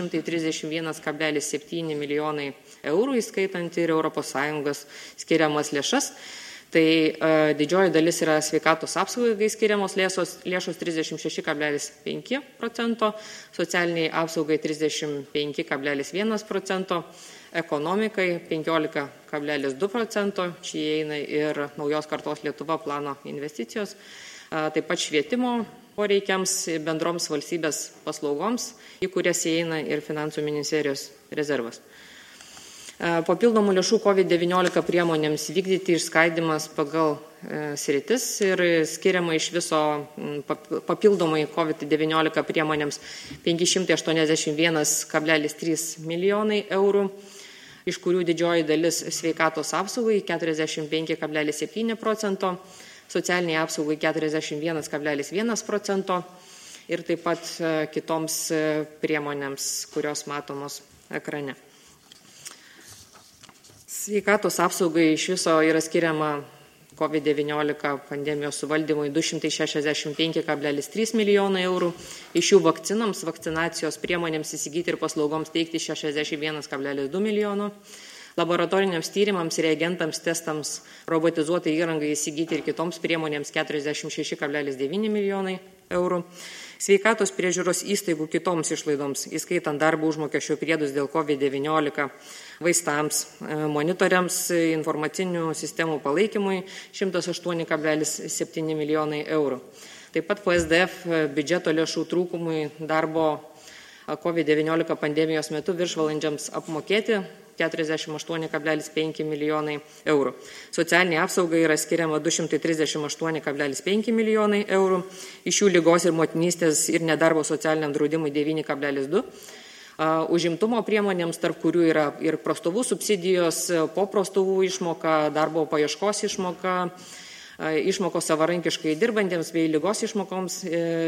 731,7 milijonai eurų, įskaitant ir ES skiriamas lėšas. Tai didžioji dalis yra sveikatos apsaugai skiriamos lėšos 36,5%, socialiniai apsaugai 35,1%, ekonomikai 15,2%, čia įeina ir naujos kartos Lietuva plano investicijos, taip pat švietimo poreikiams, bendroms valstybės paslaugoms, į kurias įeina ir Finansų ministerijos rezervas. Papildomų lėšų COVID-19 priemonėms vykdyti išskaidimas pagal sritis ir skiriama iš viso papildomai COVID-19 priemonėms 581,3 milijonai eurų, iš kurių didžioji dalis sveikatos apsaugai 45,7%, socialiniai apsaugai 41,1% ir taip pat kitoms priemonėms, kurios matomos ekrane. Sveikatos apsaugai iš viso yra skiriama COVID-19 pandemijos suvaldymui 265,3 milijonai eurų, iš jų vakcinoms, vakcinacijos priemonėms įsigyti ir paslaugoms teikti 61,2 milijono, laboratoriniams tyrimams, reagentams, testams, robotizuotai įrangai įsigyti ir kitoms priemonėms 46,9 milijonai eurų. Sveikatos priežiūros įstaigų kitoms išlaidoms, įskaitant darbo užmokesčio priedus dėl COVID-19, vaistams, monitoriams, informacinių sistemų palaikymui 108,7 milijonai eurų. Taip pat PSDF biudžeto lėšų trūkumui darbo COVID-19 pandemijos metu viršvalandžiams apmokėti 48,5 milijonai eurų. Socialiniai apsaugai yra skiriama 238,5 milijonai eurų, iš jų lygos ir motinystės ir nedarbo socialiniam draudimui 9,2. Užimtumo priemonėms, tarp kurių yra ir prastovų subsidijos, po prastovų išmoka, darbo paieškos išmoka, išmokos savarankiškai dirbantiems bei lygos išmokoms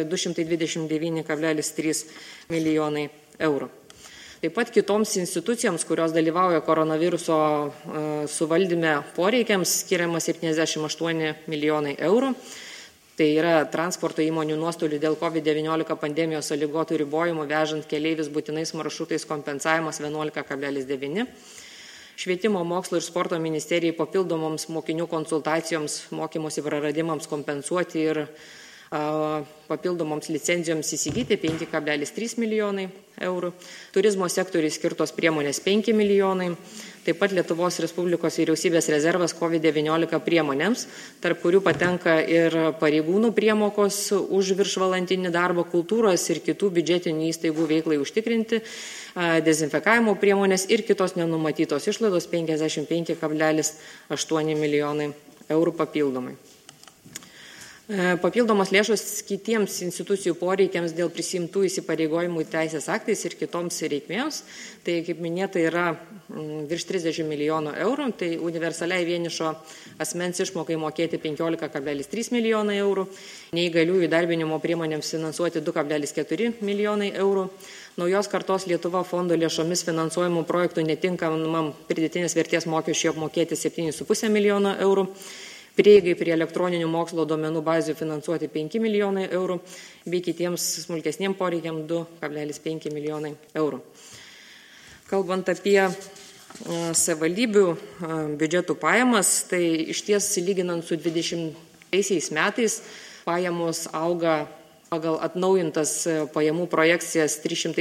229,3 milijonai eurų. Taip pat kitoms institucijoms, kurios dalyvauja koronaviruso suvaldyme poreikiams, skiriama 78 milijonai eurų. Tai yra transporto įmonių nuostolių dėl COVID-19 pandemijos sąlygotų ribojimų vežant keleivius būtinais maršrutais kompensavimas 11,9. Švietimo, mokslo ir sporto ministerijai papildomoms mokinių konsultacijoms, mokymosi praradimams kompensuoti ir papildomoms licencijoms įsigyti 5,3 milijonai eurų, turizmo sektoriui skirtos priemonės 5 milijonai, taip pat Lietuvos Respublikos vyriausybės rezervas COVID-19 priemonėms, tarp kurių patenka ir pareigūnų priemokos už viršvalandinį darbą, kultūros ir kitų biudžetinių įstaigų veiklai užtikrinti, dezinfekavimo priemonės ir kitos nenumatytos išlaidos 55,8 milijonai eurų papildomai. Papildomos lėšos kitiems institucijų poreikiams dėl prisimtų įsipareigojimų teisės aktais ir kitoms reikmėms. Tai, kaip minėta, yra virš 30 milijonų eurų. Tai universaliai vienišo asmens išmokai mokėti 15,3 milijonai eurų. Neįgaliųjų įdarbinimo priemonėms finansuoti 2,4 milijonai eurų. Naujos kartos Lietuva fondo lėšomis finansuojamų projektų netinkamam pridėtinės vertės mokesčiui apmokėti 7,5 milijono eurų. Prieigai prie elektroninių mokslo duomenų bazių finansuoti 5 milijonai eurų, bei kitiems smulkesniem poreikiam 2,5 milijonai eurų. Kalbant apie savivaldybių biudžetų pajamas, tai iš ties lyginant su 2020 metais pajamos auga pagal atnaujintas pajamų projekcijas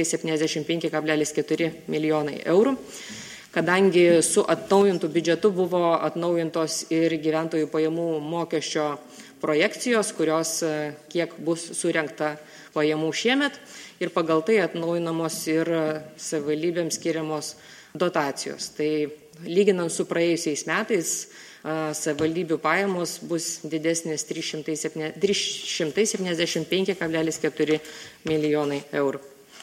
375,4 milijonai eurų. Kadangi su atnaujintų biudžetu buvo atnaujintos ir gyventojų pajamų mokesčio projekcijos, kurios kiek bus surinkta pajamų šiemet ir pagal tai atnaujinamos ir savivaldybėms skiriamos dotacijos. Tai lyginant su praėjusiais metais, savivaldybių pajamos bus didesnės 375,4 milijonai eurų.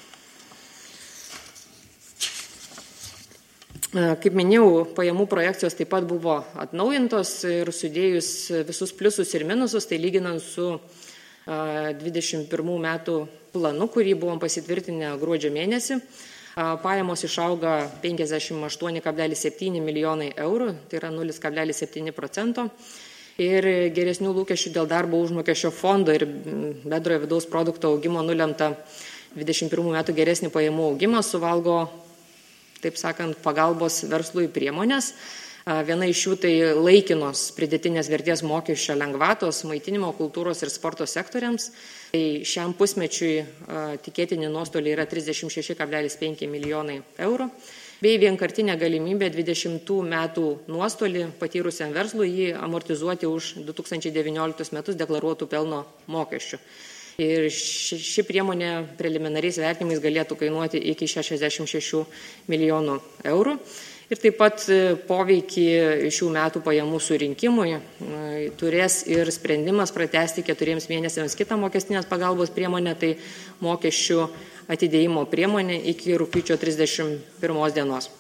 Kaip minėjau, pajamų projekcijos taip pat buvo atnaujintos ir sudėjus visus pliusus ir minusus, tai lyginant su 21 metų planu, kurį buvom pasitvirtinę gruodžio mėnesį, pajamos išauga 58,7 milijonai eurų, tai yra 0,7%. Ir geresnių lūkesčių dėl darbo užmokesčio fondo ir bendrojo vidaus produkto augimo nulemta 21 metų geresnį pajamų augimą suvalgo, taip sakant, pagalbos verslui priemonės. Viena iš jų tai laikinos pridėtinės vertės mokesčio lengvatos maitinimo, kultūros ir sporto sektoriams. Tai šiam pusmečiui tikėtini nuostoliai yra 36,5 milijonai eurų, bei vienkartinė galimybė 20 metų nuostolį patyrusiam verslui jį amortizuoti už 2019 metus deklaruotų pelno mokesčių. Ir ši priemonė preliminariais vertinimais galėtų kainuoti iki 66 milijonų eurų. Ir taip pat poveikį šių metų pajamų surinkimui turės ir sprendimas pratęsti 4 mėnesiams kitą mokestinės pagalbos priemonę, tai mokesčių atidėjimo priemonė iki rugpjūčio 31 dienos.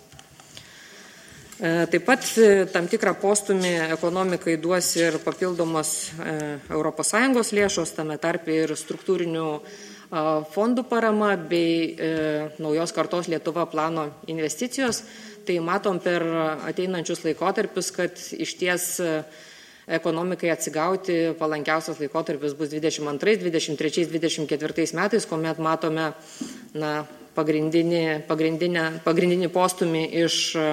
Taip pat tam tikrą postumį ekonomikai duos ir papildomos ES lėšos, tame tarpe ir struktūrinių fondų parama bei naujos kartos Lietuva plano investicijos. Tai matom per ateinančius laikotarpius, kad iš ties ekonomikai atsigauti palankiausias laikotarpis bus 22, 23, 24 metais, kuomet matome pagrindinį postumį iš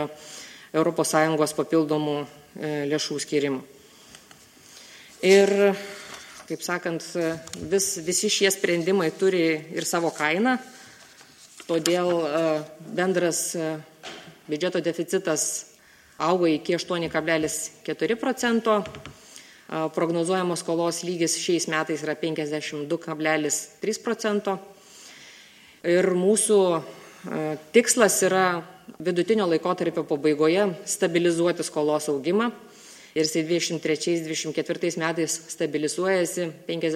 ES papildomų lėšų skirimų. Ir, kaip sakant, visi šie sprendimai turi ir savo kainą, todėl bendras biudžeto deficitas auga iki 8,4%, prognozuojamos skolos lygis šiais metais yra 52,3%. Ir mūsų tikslas yra vidutinio laikotarpio pabaigoje stabilizuoti skolos augimą. Ir 23-24 metais stabilizuojasi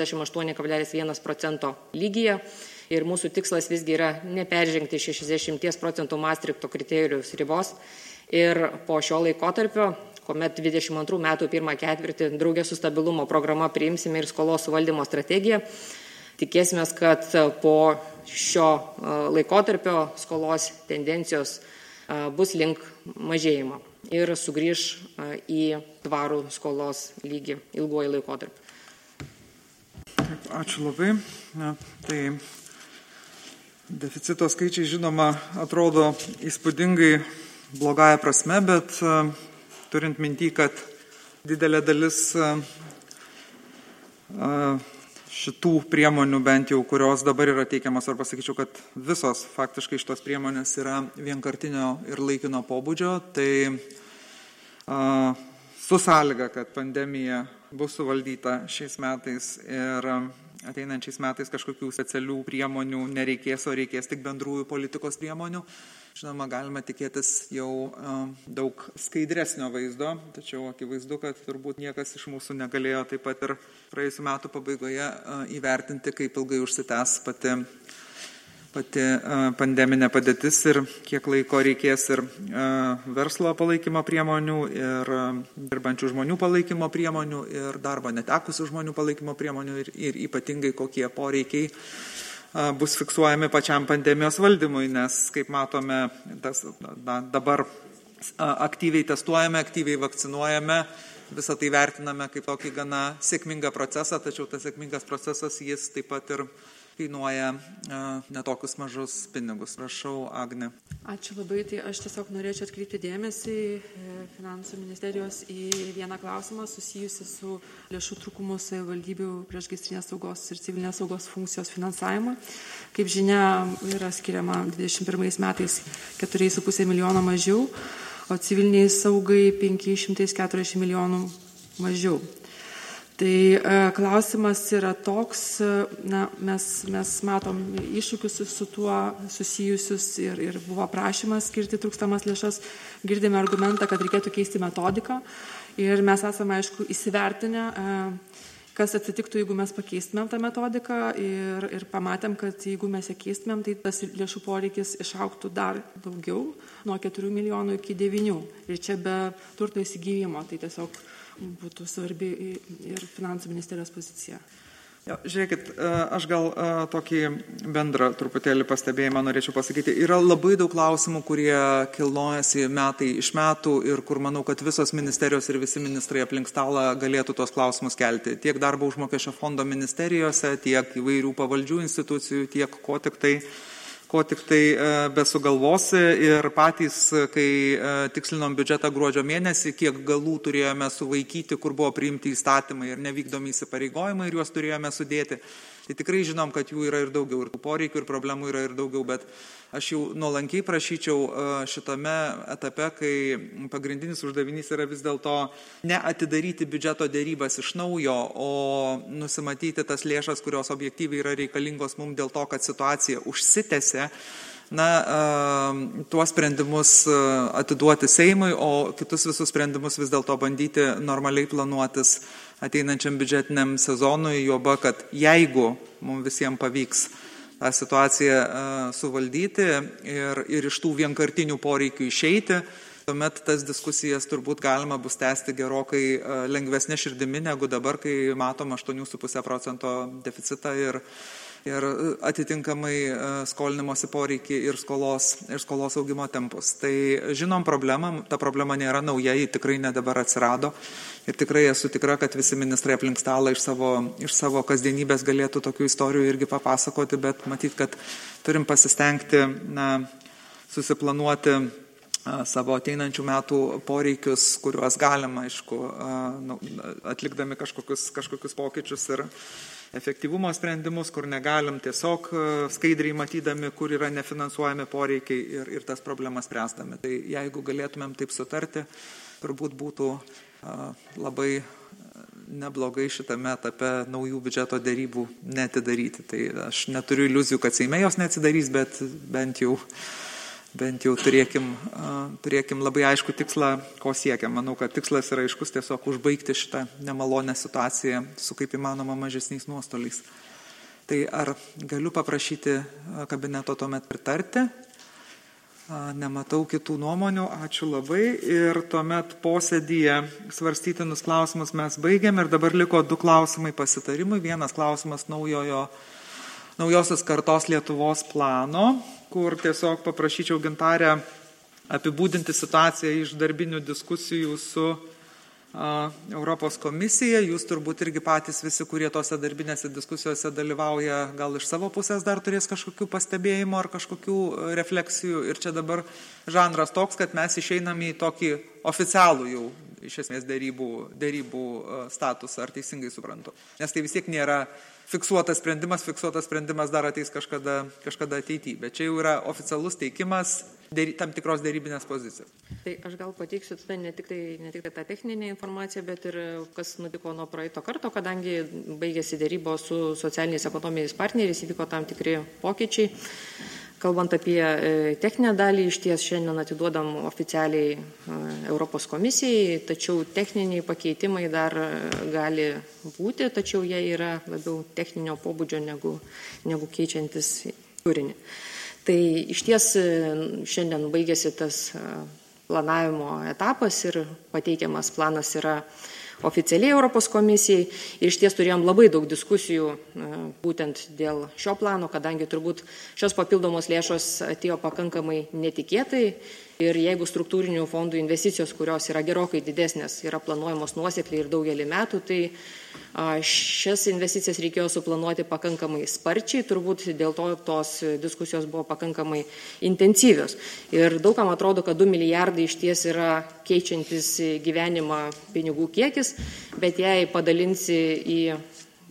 58,1% lygyje. Ir mūsų tikslas visgi yra neperžengti 60% Maastrichto kriterijus ribos. Ir po šio laikotarpio, kuomet 22 metų pirmą ketvirtį draugė su stabilumo programa priimsime ir skolos suvaldymo strategiją, tikėsime, kad po šio laikotarpio skolos tendencijos bus link mažėjimo ir sugrįž į tvarų skolos lygį ilguoju laikotarpiu. Ačiū labai. Tai deficito skaičiai, žinoma, atrodo įspūdingai blogąja prasme, bet turint minty, kad didelė dalis šitų priemonių, bent jau kurios dabar yra teikiamas, arba sakyčiau, kad visos faktiškai šitos priemonės yra vienkartinio ir laikino pobūdžio, tai su sąlyga, kad pandemija bus suvaldyta šiais metais ir ateinančiais metais kažkokių specialių priemonių nereikės, o reikės tik bendrųjų politikos priemonių. Žinoma, galime tikėtis jau daug skaidresnio vaizdo, tačiau akivaizdu, kad turbūt niekas iš mūsų negalėjo taip pat ir praėjusių metų pabaigoje įvertinti, kaip ilgai užsitęs pati pandeminė padėtis ir kiek laiko reikės ir verslo palaikymo priemonių, ir dirbančių žmonių palaikymo priemonių, ir darbo netekusių žmonių palaikymo priemonių, ir ypatingai kokie poreikiai bus fiksuojami pačiam pandemijos valdymui, nes, kaip matome, dabar aktyviai testuojame, aktyviai vakcinuojame, visą tai vertiname kaip tokį gana sėkmingą procesą, tačiau tas sėkmingas procesas jis taip pat ir kainuoja netokius mažus pinigus. Prašau, Agne. Ačiū labai. Tai aš tiesiog norėčiau atkreipti dėmesį finansų ministerijos į vieną klausimą susijusi su lėšų trūkumu savivaldybių priešgaisrinės saugos ir civilinės saugos funkcijos finansavimą. Kaip žinia, yra skiriama 21 metais 4,5 milijono mažiau, o civiliniai saugai 540 milijonų mažiau. Tai klausimas yra toks, mes matom iššūkius su tuo susijusius ir buvo prašymas skirti trūkstamas lėšas, girdime argumentą, kad reikėtų keisti metodiką ir mes esame, aišku, įsivertinę, kas atsitiktų, jeigu mes pakeistumėm tą metodiką ir pamatėm, kad jeigu mes ją keistumėm, tai tas lėšų poreikis išaugtų dar daugiau, nuo 4 milijonų iki 9. Ir čia be turto įsigijimo, tai tiesiog būtų svarbi ir finansų ministerijos pozicija. Ja, žiūrėkit, aš gal tokį bendrą truputėlį pastebėjimą norėčiau pasakyti. Yra labai daug klausimų, kurie kilnojasi metai iš metų ir kur manau, kad visos ministerijos ir visi ministrai aplink stalą galėtų tos klausimus kelti. Tiek darbo užmokesčio fondo ministerijose, tiek įvairių pavaldžių institucijų, tiek ko tik tai besugalvosi. Ir patys, kai tikslinom biudžetą gruodžio mėnesį, kiek galų turėjome suvaikyti, kur buvo priimti įstatymai ir nevykdomi įsipareigojimai ir juos turėjome sudėti. Tai tikrai žinom, kad jų yra ir daugiau, ir poreikių, ir problemų yra ir daugiau, bet aš jau nuolankiai prašyčiau šitame etape, kai pagrindinis uždavinys yra vis dėlto ne atidaryti biudžeto dėrybas iš naujo, o nusimatyti tas lėšas, kurios objektyviai yra reikalingos mums dėl to, kad situacija užsitęsė. Tuos sprendimus atiduoti Seimui, o kitus visus sprendimus vis dėlto bandyti normaliai planuotis ateinančiam biudžetiniam sezonui, juoba, kad jeigu mums visiems pavyks tą situaciją suvaldyti ir iš tų vienkartinių poreikių išeiti, tuomet tas diskusijas turbūt galima bus tęsti gerokai lengvesnė širdimi negu dabar, kai matom 8,5% deficitą ir atitinkamai skolinimosi poreikį ir skolos augimo tempus. Tai žinom problemą, ta problema nėra nauja, ji tikrai ne dabar atsirado ir tikrai esu tikra, kad visi ministrai aplink stalą iš savo kasdienybės galėtų tokių istorijų irgi papasakoti, bet matyt, kad turim pasistengti susiplanuoti savo ateinančių metų poreikius, kuriuos galima, aišku, atlikdami kažkokius pokyčius ir efektyvumo sprendimus, kur negalim tiesiog skaidriai matydami, kur yra nefinansuojami poreikiai ir tas problemas spręsdami. Tai jeigu galėtumėm taip sutarti, turbūt būtų labai neblogai šitame etape naujų biudžeto dėrybų neatidaryti. Tai aš neturiu iliuzijų, kad Seime jos neatsidarys, bet bent jau turėkim labai aišku tikslą, ko siekiam. Manau, kad tikslas yra aiškus, tiesiog užbaigti šitą nemalonę situaciją su kaip įmanoma mažesniais nuostoliais. Tai ar galiu paprašyti kabineto tuomet pritarti? Nematau kitų nuomonių, ačiū labai. Ir tuomet posėdyje svarstytinus klausimus mes baigėm ir dabar liko 2 klausimai pasitarimui. Vienas klausimas naujosios kartos Lietuvos plano, kur tiesiog paprašyčiau Gintarę apibūdinti situaciją iš darbinių diskusijų su Europos komisija. Jūs turbūt irgi patys visi, kurie tose darbinėse diskusijose dalyvauja, gal iš savo pusės dar turės kažkokių pastebėjimų ar kažkokių refleksijų. Ir čia dabar žanras toks, kad mes išeinam į tokį oficialų jau iš esmės dėrybų statusą, ar teisingai suprantu. Nes tai vis tiek nėra fiksuotas sprendimas dar ateis kažkada ateityje, bet čia jau yra oficialus teikimas tam tikros dėrybinės pozicijos. Tai aš gal pateiksiu tada ne tik tą techninę informaciją, bet ir kas nutiko nuo praeito karto, kadangi baigėsi dėrybos su socialiniais ekonominiais partneriais, įvyko tam tikri pokyčiai. Kalbant apie techninę dalį, iš ties šiandien atiduodam oficialiai Europos komisijai, tačiau techniniai pakeitimai dar gali būti, tačiau jie yra labiau techninio pobūdžio negu keičiantis turinį. Tai iš ties šiandien baigėsi tas planavimo etapas ir pateikiamas planas yra oficialiai Europos komisijai ir iš ties turėjom labai daug diskusijų būtent dėl šio plano, kadangi turbūt šios papildomos lėšos atėjo pakankamai netikėtai ir jeigu struktūrinių fondų investicijos, kurios yra gerokai didesnės, yra planuojamos nuosekliai ir daugelį metų, tai šias investicijas reikėjo suplanuoti pakankamai sparčiai, turbūt dėl to tos diskusijos buvo pakankamai intensyvios. Ir daugam atrodo, kad 2 milijardai iš ties yra keičiantis gyvenimą pinigų kiekis, bet jei padalinsi į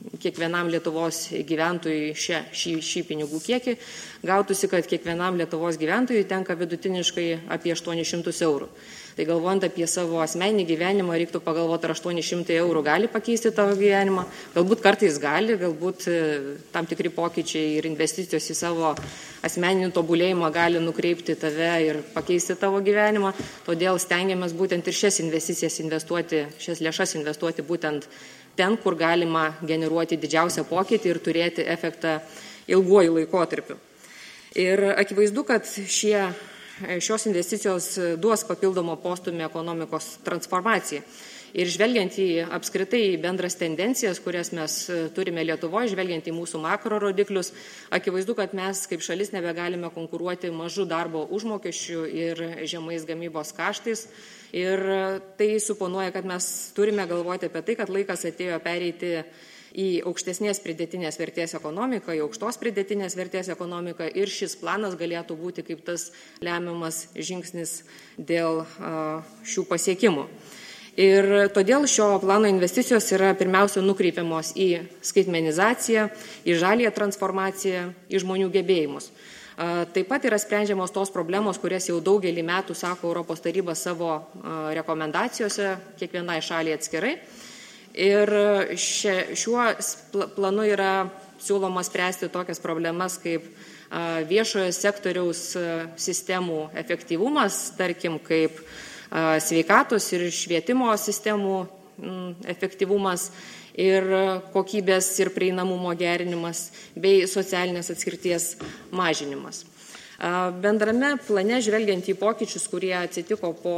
kiekvienam Lietuvos gyventojui šį pinigų kiekį, gautųsi, kad kiekvienam Lietuvos gyventojui tenka vidutiniškai apie 800 eurų. Tai galvojant apie savo asmeninį gyvenimą, reiktų pagalvoti, ar 800 eurų gali pakeisti tavo gyvenimą. Galbūt kartais gali, galbūt tam tikri pokyčiai ir investicijos į savo asmeninį tobulėjimą gali nukreipti tave ir pakeisti tavo gyvenimą. Todėl stengiamės būtent ir šias investicijas investuoti, šias lėšas investuoti būtent ten, kur galima generuoti didžiausią pokytį ir turėti efektą ilguoju laikotarpiu. Ir akivaizdu, kad šios investicijos duos papildomo postumį ekonomikos transformacijai. Ir žvelgiant į apskritai bendras tendencijas, kurias mes turime Lietuvoje, žvelgiant į mūsų makro rodiklius, akivaizdu, kad mes kaip šalis nebegalime konkuruoti mažų darbo užmokesčių ir žemais gamybos kaštais. Ir tai suponuoja, kad mes turime galvoti apie tai, kad laikas atėjo pereiti į aukštesnės pridėtinės vertės ekonomiką, į aukštos pridėtinės vertės ekonomiką ir šis planas galėtų būti kaip tas lemiamas žingsnis dėl šių pasiekimų. Ir todėl šio plano investicijos yra pirmiausia nukreipiamos į skaitmenizaciją, į žaliąją transformaciją, į žmonių gebėjimus. Taip pat yra sprendžiamos tos problemos, kurias jau daugelį metų sako Europos taryba savo rekomendacijose kiekvienai šaliai atskirai. Ir šiuo planu yra siūloma spręsti tokias problemas kaip viešojo sektoriaus sistemų efektyvumas, tarkim kaip sveikatos ir švietimo sistemų efektyvumas ir kokybės ir prieinamumo gerinimas bei socialinės atskirties mažinimas. Bendrame plane, žvelgiant į pokyčius, kurie atsitiko po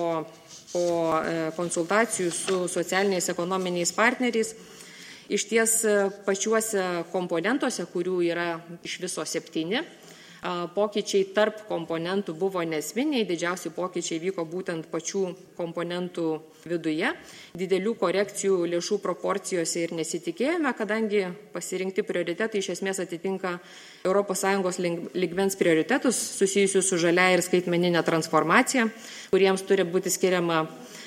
konsultacijų su socialiniais ekonominiais partneriais, iš ties pačiuose komponentuose, kurių yra iš viso 7, pokyčiai tarp komponentų buvo nesminiai, didžiausi pokyčiai vyko būtent pačių komponentų viduje. Didelių korekcijų lėšų proporcijose ir nesitikėjome, kadangi pasirinkti prioritetai iš esmės atitinka ES lygmens prioritetus susijusius su žalia ir skaitmeninė transformacija, kuriems turi būti skiriama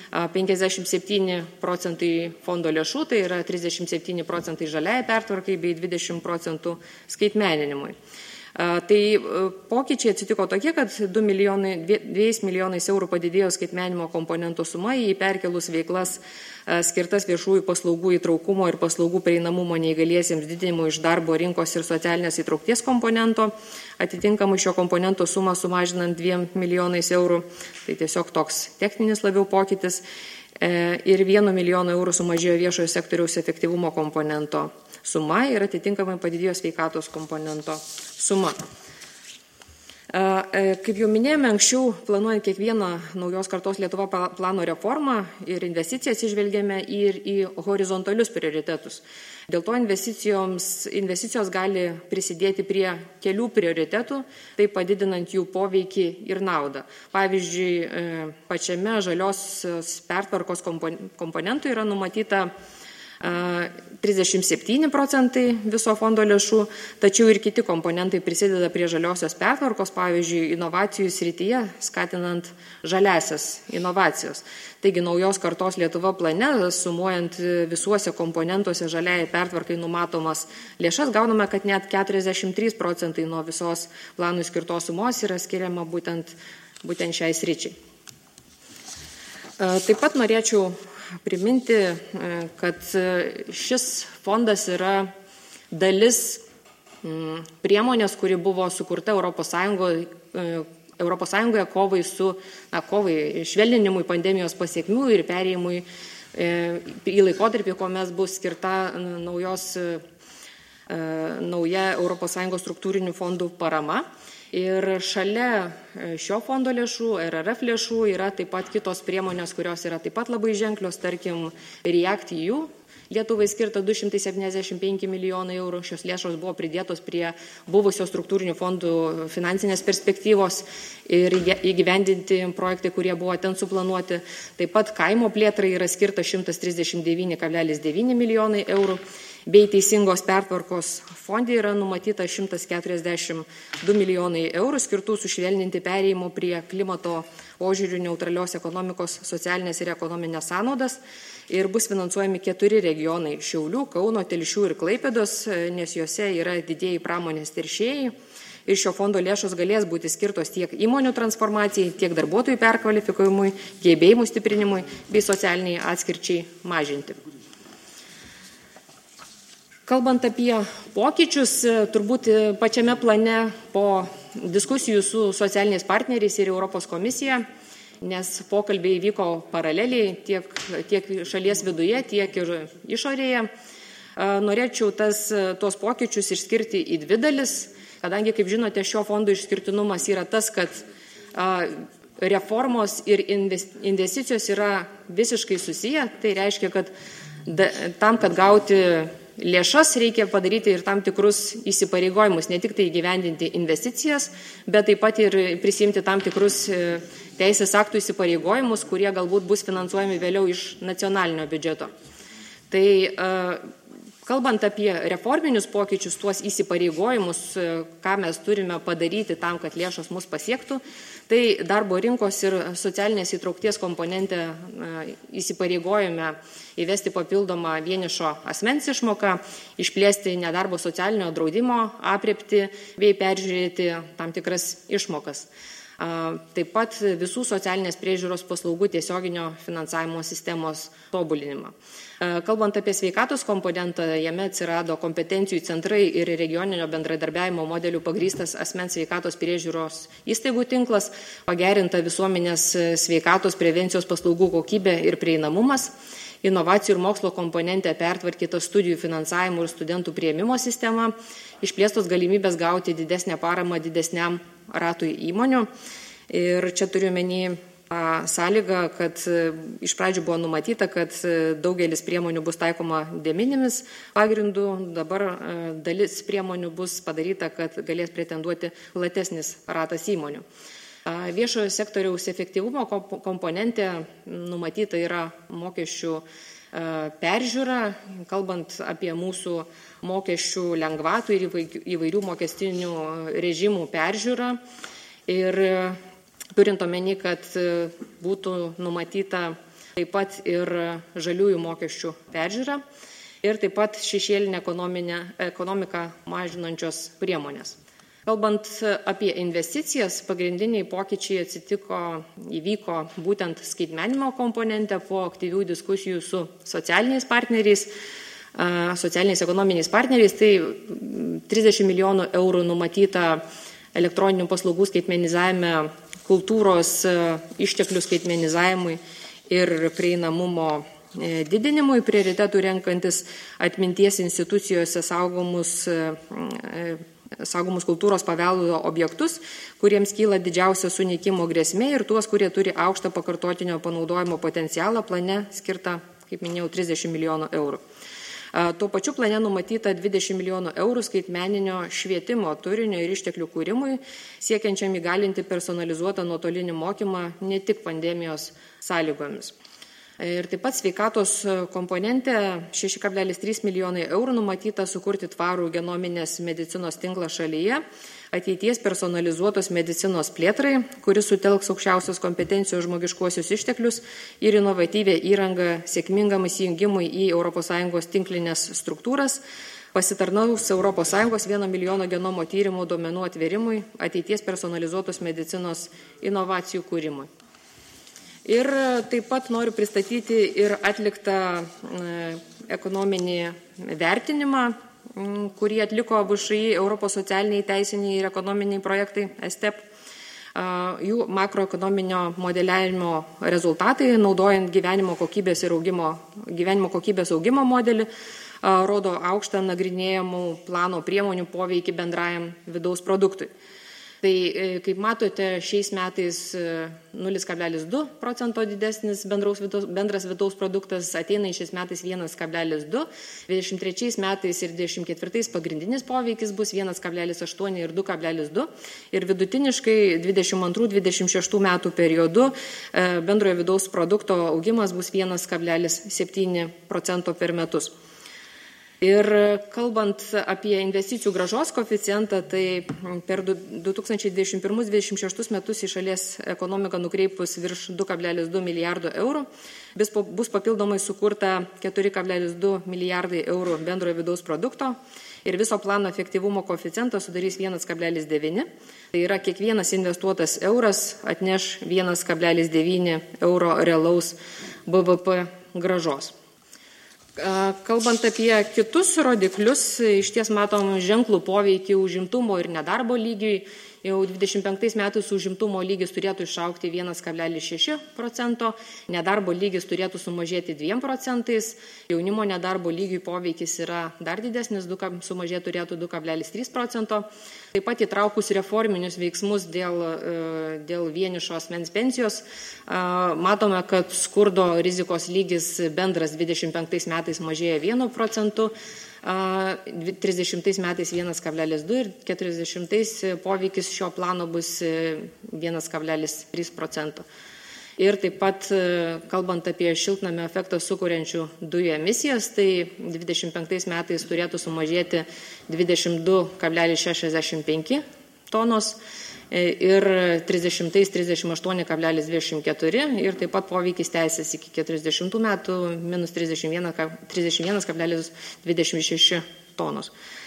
57% fondo lėšų, tai yra 37% žaliai pertvarkai bei 20% skaitmeninimui. Tai pokyčiai atsitiko tokie, kad 2 milijonais eurų padidėjo skaitmenimo komponento suma, į perkelus veiklas skirtas viešųjų paslaugų įtraukumo ir paslaugų prieinamumo neįgaliesiems didinimo iš darbo rinkos ir socialinės įtraukties komponento, atitinkamai šio komponento sumą sumažinant 2 milijonais eurų, tai tiesiog toks techninis labiau pokytis, ir 1 milijono eurų sumažėjo viešojo sektoriaus efektyvumo komponento suma ir atitinkamai padidėjo sveikatos komponento suma. Kaip jau minėjome, anksčiau planuojant kiekvieną naujos kartos Lietuva plano reformą ir investicijas išvelgėme ir į horizontalius prioritetus. Dėl to investicijos gali prisidėti prie kelių prioritetų, tai padidinant jų poveikį ir naudą. Pavyzdžiui, pačiame žalios pertvarkos komponentui yra numatyta 37% viso fondo lėšų, tačiau ir kiti komponentai prisideda prie žaliosios pertvarkos, pavyzdžiui, inovacijų srityje, skatinant žaliasias inovacijas. Taigi naujos kartos Lietuva plane, sumuojant visuose komponentuose žaliai pertvarkai numatomas lėšas, gauname, kad net 43% nuo visos planų skirtos sumos yra skiriama būtent šiai sričiai. Taip pat norėčiau priminti, kad šis fondas yra dalis priemonės, kuri buvo sukurta Europos Sąjungoje kovai švelninimui pandemijos pasiekmių ir perėjimui į laikotarpį, kuomet bus skirta nauja Europos Sąjungos struktūrinių fondų parama. Ir šalia šio fondo lėšų, RRF lėšų yra taip pat kitos priemonės, kurios yra taip pat labai ženklios, tarkim, REACT-EU. Lietuvai skirta 275 milijonai eurų. Šios lėšos buvo pridėtos prie buvusios struktūrinių fondų finansinės perspektyvos ir įgyvendinti projektai, kurie buvo ten suplanuoti. Taip pat kaimo plėtrai yra skirta 139,9 milijonai eurų. bei teisingos pertvarkos fonde yra numatyta 142 milijonai eurų skirtų sušvelninti perėjimo prie klimato požiūrių neutralios ekonomikos socialinės ir ekonominės sąnaudas ir bus finansuojami 4 regionai – Šiaulių, Kauno, Telšių ir Klaipėdos, nes juose yra didieji pramonės teršėjai. Ir šio fondo lėšos galės būti skirtos tiek įmonių transformacijai, tiek darbuotojų perkvalifikavimui, gebėjimų stiprinimui bei socialiniai atskirčiai mažinti. Kalbant apie pokyčius, turbūt pačiame plane po diskusijų su socialiniais partneriais ir Europos komisija, nes pokalbiai vyko paraleliai tiek šalies viduje, tiek ir išorėje, norėčiau tuos pokyčius išskirti į 2 dalis, kadangi, kaip žinote, šio fondo išskirtinumas yra tas, kad reformos ir investicijos yra visiškai susiję. Tai reiškia, kad tam, kad gauti lėšas, reikia padaryti ir tam tikrus įsipareigojimus, ne tik tai įgyvendinti investicijas, bet taip pat ir prisimti tam tikrus teisės aktų įsipareigojimus, kurie galbūt bus finansuojami vėliau iš nacionalinio biudžeto. Tai kalbant apie reforminius pokyčius, tuos įsipareigojimus, ką mes turime padaryti tam, kad lėšos mus pasiektų, tai darbo rinkos ir socialinės įtraukties komponente įsipareigojame įvesti papildomą vienišo asmens išmoką, išplėsti nedarbo socialinio draudimo aprėptį bei peržiūrėti tam tikras išmokas. Taip pat visų socialinės priežiūros paslaugų tiesioginio finansavimo sistemos tobulinimą. Kalbant apie sveikatos komponentą, jame atsirado kompetencijų centrai ir regioninio bendradarbiavimo modelių pagrįstas asmens sveikatos priežiūros įstaigų tinklas, pagerinta visuomenės sveikatos prevencijos paslaugų kokybė ir prieinamumas, inovacijų ir mokslo komponente pertvarkyta studijų finansavimo ir studentų priėmimo sistema, išplėstos galimybės gauti didesnę paramą didesniam ratui įmonių. Ir čia turiu menį sąlygą, kad iš pradžių buvo numatyta, kad daugelis priemonių bus taikoma de minimis pagrindų, dabar dalis priemonių bus padaryta, kad galės pretenduoti platesnis ratas įmonių. Viešojo sektoriaus efektyvumo komponente numatyta yra mokesčių peržiūra, kalbant apie mūsų mokesčių lengvatų ir įvairių mokestinių režimų peržiūrą. Ir turint omeny, kad būtų numatyta taip pat ir žaliųjų mokesčių peržiūra ir taip pat šešėlinę ekonomiką mažinančios priemonės. Kalbant apie investicijas, pagrindiniai pokyčiai įvyko būtent skaitmeninimo komponente po aktyvių diskusijų su socialiniais partneriais, socialiniais ekonominiais partneriais. Tai 30 milijonų eurų numatyta elektroninių paslaugų skaitmenizavime, kultūros išteklių skaitmenizavimui ir prieinamumo didinimui, prioritetų renkantis atminties institucijose saugomus kultūros paveldo objektus, kuriems kyla didžiausia sunykimo grėsmė, ir tuos, kurie turi aukštą pakartotinio panaudojimo potencialą, plane skirta, kaip minėjau, 30 milijonų eurų. Tuo pačiu plane numatyta 20 milijonų eurų skaitmeninio švietimo turinio ir išteklių kūrimui, siekiančiam įgalinti personalizuotą nuotolinį mokymą ne tik pandemijos sąlygomis. Ir taip pat sveikatos komponente 6,3 milijonai eurų numatyta sukurti tvarų genominės medicinos tinklą šalyje, ateities personalizuotos medicinos plėtrai, kuris sutelks aukščiausios kompetencijos žmogiškuosius išteklius ir inovatyvę įrangą sėkmingam įsijungimui į ES tinklinės struktūras, pasitarnaus ES 1 milijono genomo tyrimų duomenų atvėrimui, ateities personalizuotos medicinos inovacijų kūrimui. Ir taip pat noriu pristatyti ir atliktą ekonominį vertinimą, kurį atliko VŠI Europos socialiniai, teisiniai ir ekonominiai projektai STEP. Jų makroekonominio modeliavimo rezultatai, naudojant gyvenimo kokybės augimo modelį, rodo aukštą nagrinėjamų plano priemonių poveikį bendrajam vidaus produktui. Tai, kaip matote, šiais metais 0,2 procento didesnis bendras vidaus produktas, ateina šiais metais 1,2, 23 metais ir 24 pagrindinis poveikis bus 1,8 ir 2,2 ir vidutiniškai 22-26 metų periodu bendrojo vidaus produkto augimas bus 1,7 procento per metus. Ir kalbant apie investicijų grąžos koeficientą, tai per 2021-2026 metus į šalies ekonomiką nukreipus virš 2,2 milijardo eurų bus papildomai sukurta 4,2 milijardai eurų bendrojo vidaus produkto ir viso plano efektyvumo koeficientas sudarys 1,9. Tai yra kiekvienas investuotas euras atneš 1,9 euro realaus BVP grąžos. Kalbant apie kitus rodiklius, iš ties matom ženklų poveikį užimtumo ir nedarbo lygiui. Jau 25 metais užimtumo lygis turėtų išaukti 1,6%, nedarbo lygis turėtų sumažėti 2%, jaunimo nedarbo lygiui poveikis yra dar didesnis, sumažėti turėtų 2,3%. Taip pat įtraukus reforminius veiksmus dėl vienišo asmens pensijos, matome, kad skurdo rizikos lygis bendras 25 metais mažėja 1%, 30 metais 1,2 ir 40 poveikis šio plano bus 1,3%. Ir taip pat, kalbant apie šiltnamio efektą sukuriančių dujų emisijas, tai 25 metais turėtų sumažėti 22,65 tonos ir 38,24 ir taip pat poveikis tęsis iki 40 metų minus 31,26 tonos.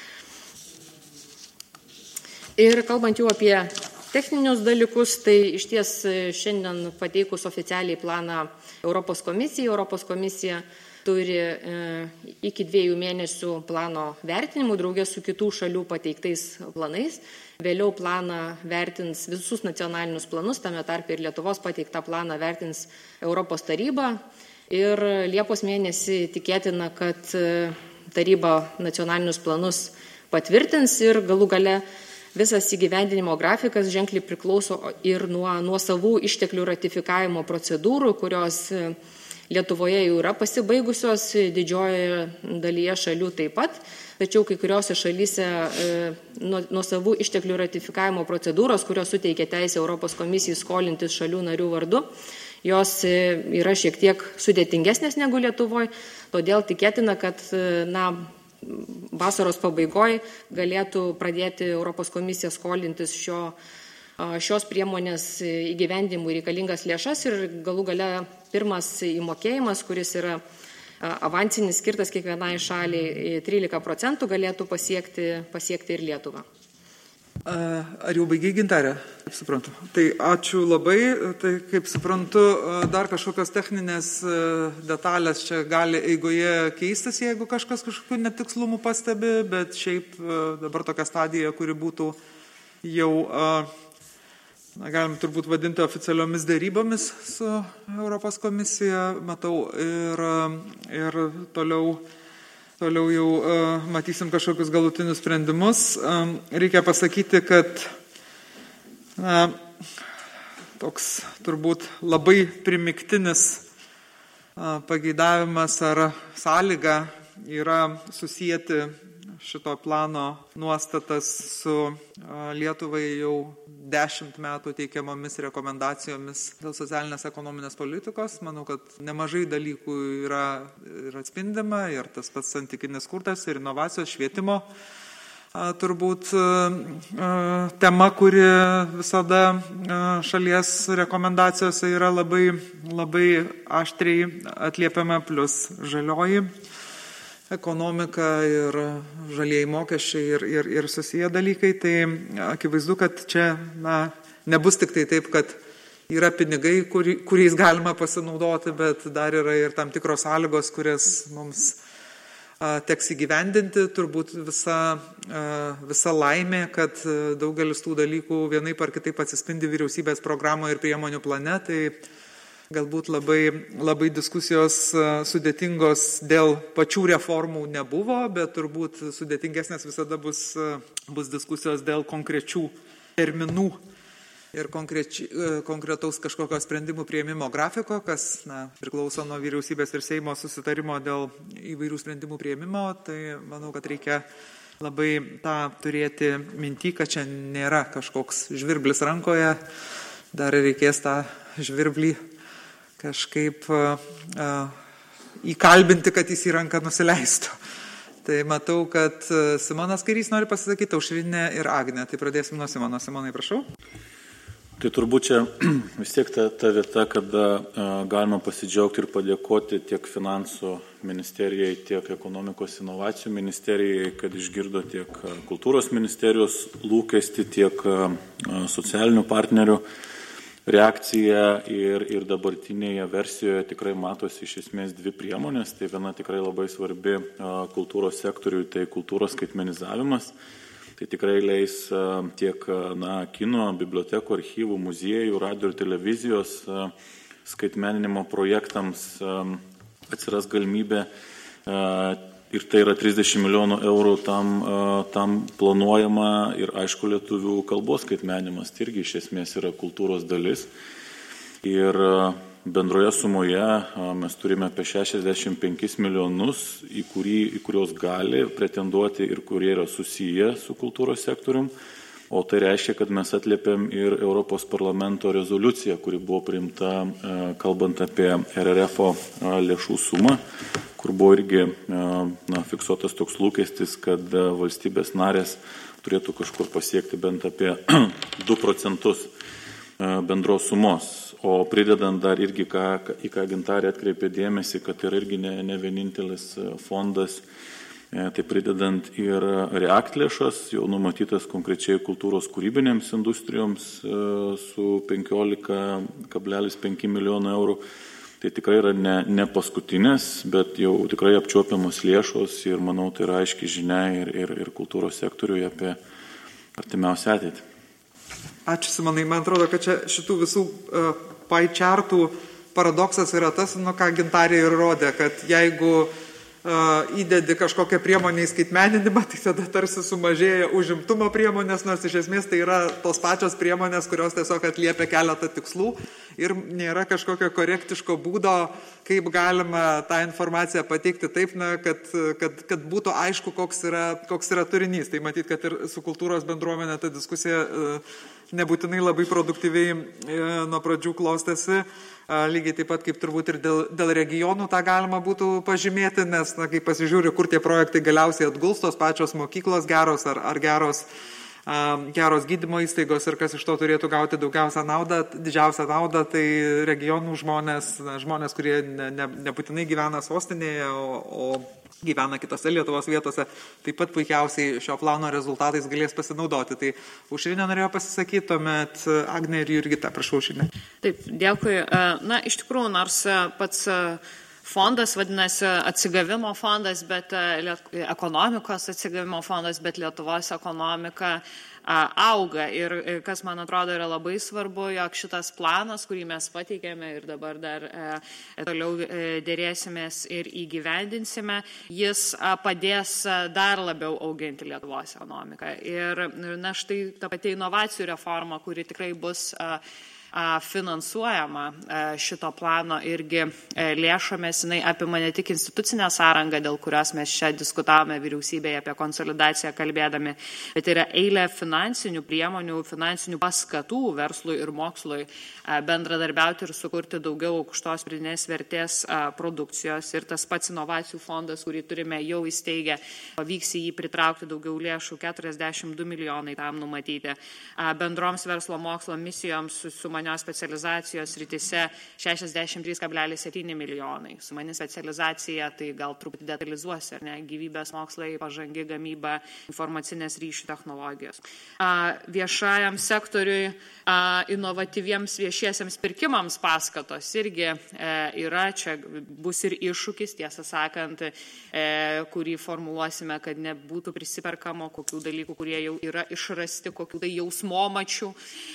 Ir kalbant jau apie techninius dalykus, tai iš ties šiandien pateikus oficialiai planą Europos komisija turi iki 2 mėnesių plano vertinimų draugė su kitų šalių pateiktais planais. Vėliau planą vertins visus nacionalinius planus, tame tarpe ir Lietuvos pateiktą planą vertins Europos taryba. Ir Liepos mėnesį tikėtina, kad taryba nacionalinius planus patvirtins ir galų gale visas įgyvendinimo grafikas ženkliai priklauso ir nuo savų išteklių ratifikavimo procedūrų, kurios Lietuvoje jau yra pasibaigusios, didžiojoje dalyje šalių taip pat, tačiau kai kuriuose šalyse nuo savų išteklių ratifikavimo procedūros, kurios suteikia teisę Europos komisijai skolintis šalių narių vardu, jos yra šiek tiek sudėtingesnės negu Lietuvoje, todėl tikėtina, kad vasaros pabaigoje galėtų pradėti Europos komisija skolintis šios priemonės įgyvendimui reikalingas lėšas ir galų gale pirmas įmokėjimas, kuris yra avansinis skirtas kiekvienai šaliai 13% galėtų pasiekti ir Lietuvą. Ar jau baigiai, Gintarė? Kaip suprantu. Tai ačiū labai. Tai kaip suprantu, dar kažkokios techninės detalės čia gali eigoje keistis, jeigu kažkas kažkokių netikslumų pastebi, bet šiaip dabar tokia stadija, kuri būtų jau, galim turbūt vadinti oficialiomis dėrybomis su Europos komisija, matau, ir toliau jau matysim kažkokius galutinius sprendimus. Reikia pasakyti, kad toks turbūt labai primygtinis pageidavimas ar sąlyga yra susijęti šito plano nuostatas su Lietuvai jau 10 metų teikiamomis rekomendacijomis dėl socialinės ekonominės politikos. Manau, kad nemažai dalykų yra ir atspindima, ir tas pats santykinis skurdas, ir inovacijos, švietimo turbūt tema, kuri visada šalies rekomendacijose yra labai, labai aštriai atliepiama, plus žalioji ekonomika ir žalieji mokesčiai ir susiję dalykai, tai akivaizdu, kad čia nebus tik tai taip, kad yra pinigai, kuriais galima pasinaudoti, bet dar yra ir tam tikros sąlygos, kurias mums teks įgyvendinti. Turbūt visa laimė, kad daugelis tų dalykų vienaip ar kitaip atsispindi vyriausybės programoje ir priemonių plane, tai galbūt labai diskusijos sudėtingos dėl pačių reformų nebuvo, bet turbūt sudėtingesnės visada bus diskusijos dėl konkrečių terminų ir konkretaus kažkokio sprendimų priėmimo grafiko, kas priklauso nuo vyriausybės ir Seimo susitarimo dėl įvairių sprendimų priėmimo. Tai manau, kad reikia labai tą turėti minty, kad čia nėra kažkoks žvirblis rankoje, dar reikės tą žvirblį kažkaip įkalbinti, kad jis į ranką nusileistų. Tai matau, kad Simonas Kairys nori pasisakyti, Aušrinė ir Agnė. Tai pradėsim nuo Simono. Simonai, prašau. Tai turbūt čia vis tiek ta vieta, kada galima pasidžiaugti ir padėkoti tiek finansų ministerijai, tiek ekonomikos inovacijų ministerijai, kad išgirdo tiek kultūros ministerijos lūkestį, tiek socialinių partnerių reakciją ir dabartinėje versijoje tikrai matosi iš esmės dvi priemonės. Tai viena tikrai labai svarbi kultūros sektoriui, tai kultūros skaitmenizavimas. Tai tikrai leis tiek kino, bibliotekų, archyvų, muziejų, radio ir televizijos skaitmeninimo projektams atsiras galimybė ir tai yra 30 milijonų eurų tam planuojama ir aišku lietuvių kalbos skaitmenimas. Tai irgi iš esmės yra kultūros dalis. Ir bendroje sumoje mes turime apie 65 milijonus, į kuriuos gali pretenduoti ir kurie yra susiję su kultūros sektorium. O tai reiškia, kad mes atliepiam ir Europos parlamento rezoliuciją, kuri buvo priimta kalbant apie RRF lėšų sumą, kur buvo irgi fiksuotas toks lūkestis, kad valstybės narės turėtų kažkur pasiekti bent apie 2% bendros sumos. O pridedant dar irgi, į ką Gintarė atkreipė dėmesį, kad yra irgi ne vienintelis fondas, tai pridedant ir REACT lėšas, jau numatytas konkrečiai kultūros kūrybinėms industrijoms su 15,5 milijonų eurų. Tai tikrai yra ne paskutinės, bet jau tikrai apčiuopiamos lėšos ir manau tai yra aiški žinia ir kultūros sektoriuje apie artimiausią ateitį. Ačiū, Simonai. Man atrodo, kad čia šitų visų paičartų paradoksas yra tas, ką Gintarė ir rodė, kad jeigu įdedi kažkokią priemonę į skaitmeninimą, tai tada tarsi sumažėja užimtumo priemonės, nors iš esmės tai yra tos pačios priemonės, kurios tiesiog atliepia keletą tikslų ir nėra kažkokio korektiško būdo, kaip galima tą informaciją pateikti taip, kad būtų aišku, koks yra turinys. Tai matyt, kad ir su kultūros bendruomenė ta diskusija nebūtinai labai produktyviai nuo pradžių klostėsi. Lygiai taip pat kaip turbūt ir dėl regionų tą galima būtų pažymėti, nes, kai pasižiūriu, kur tie projektai galiausiai atguls, tos pačios mokyklos geros ar geros gydymo įstaigos ir kas iš to turėtų gauti didžiausią naudą, tai regionų žmonės, kurie nebūtinai gyvena sostinėje, o gyvena kitose Lietuvos vietose, taip pat puikiausiai šio plano rezultatais galės pasinaudoti. Tai Aušrinė norėjo pasisakyti, tuomet Agnė ir Jurgita, prašau, Aušrinė. Taip, dėkui. Iš tikrųjų, nors pats fondas vadinasi atsigavimo fondas, bet ekonomikos atsigavimo fondas, bet Lietuvos ekonomika auga. Ir kas, man atrodo, yra labai svarbu, jog šitas planas, kurį mes pateikėme ir dabar dar toliau dėrėsimės ir įgyvendinsime, jis padės dar labiau auginti Lietuvos ekonomiką. Ir štai ta pati inovacijų reforma, kuri tikrai bus finansuojama šito plano irgi lėšomis, jinai apima ne tik institucinę sąrangą, dėl kurios mes čia diskutavome vyriausybėje apie konsolidaciją kalbėdami, bet yra eilė finansinių priemonių, finansinių paskatų verslui ir mokslui bendradarbiauti ir sukurti daugiau aukštos pridėtinės vertės produkcijos. Ir tas pats inovacijų fondas, kurį turime jau įsteigę, pavyks į jį pritraukti daugiau lėšų, 42 milijonai tam numatyti. Bendroms verslo mokslo misijoms su manios specializacijos rytise 63,7 milijonai. Su mani specializacija, tai gal truputį detalizuosiu, ar ne, gyvybės mokslai, pažangi gamyba, informacinės ryšių technologijos. Viešajam sektoriui, inovatyviems viešiesiems pirkimams paskatos irgi yra, čia bus ir iššūkis, tiesą sakant, kurį formuluosime, kad nebūtų prisiperkamo kokių dalykų, kurie jau yra išrasti, kokių tai jausmomačių.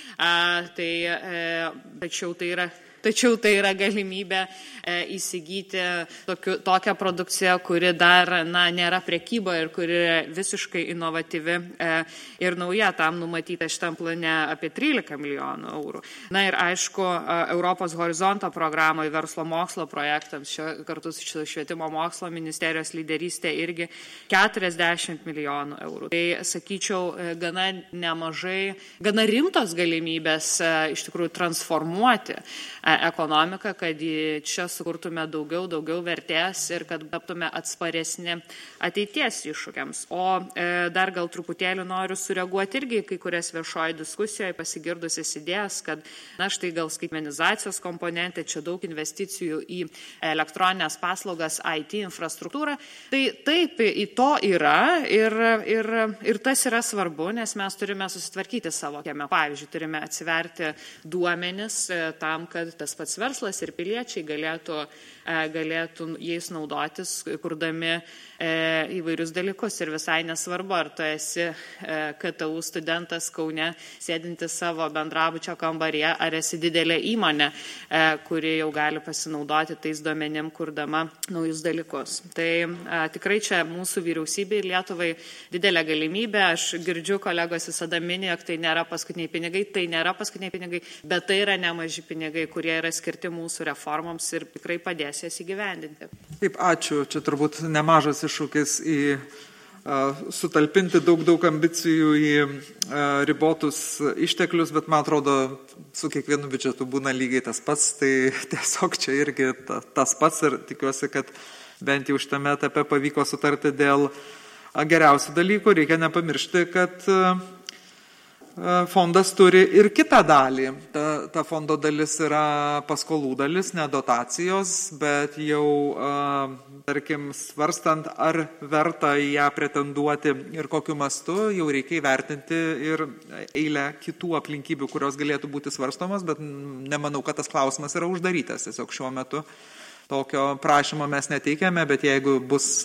Tačiau tai yra galimybė įsigyti tokią produkciją, kuri dar nėra prekyba ir kuri visiškai inovatyvi ir nauja. Tam numatyta šitam plane apie 13 milijonų eurų. Ir aišku, Europos horizonto programai verslo mokslo projektams, kartu su švietimo mokslo ministerijos lyderystė irgi 40 milijonų eurų. Tai, sakyčiau, gana nemažai, gana rimtos galimybės iš tikrųjų transformuoti ekonomiką, kad čia sukurtume daugiau vertės ir kad taptume atsparesni ateities iššūkiams. O dar gal truputėlį noriu sureaguoti irgi kai kurias viešoje diskusijoje pasigirdusias idėjas, kad štai gal skaitmenizacijos komponentė, čia daug investicijų į elektroninės paslaugas, IT infrastruktūrą. Tai taip, į to yra ir tas yra svarbu, nes mes turime susitvarkyti savo kieme. Pavyzdžiui, turime atsiverti duomenis tam, kad tas pats verslas ir piliečiai galėtų jais naudotis, kurdami įvairius dalykus. Ir visai nesvarbu, ar tu esi KTU studentas Kaune, sėdintis savo bendrabučio kambaryje, ar esi didelė įmonė, kuri jau gali pasinaudoti tais duomenim, kurdama naujus dalykus. Tai tikrai čia mūsų vyriausybė ir Lietuvai didelė galimybė. Aš girdžiu, kolegos visada mini, jog tai nėra paskutiniai pinigai, bet tai yra nemaži pinigai, kurie yra skirti mūsų reformoms ir tikrai padės jas įgyvendinti. Taip, ačiū. Čia turbūt nemažas iššūkis sutalpinti daug ambicijų į ribotus išteklius, bet man atrodo, su kiekvienu biudžetu būna lygiai tas pats, tai tiesiog čia irgi tas pats ir tikiuosi, kad bent jau šitame etape pavyko sutarti dėl geriausių dalykų. Reikia nepamiršti, kad fondas turi ir kitą dalį. Ta fondo dalis yra paskolų dalis, ne dotacijos, bet jau, tarkim, svarstant, ar verta į ją pretenduoti ir kokiu mastu, jau reikia įvertinti ir eilę kitų aplinkybių, kurios galėtų būti svarstomos, bet nemanau, kad tas klausimas yra uždarytas. Tiesiog šiuo metu tokio prašymo mes neteikėme, bet jeigu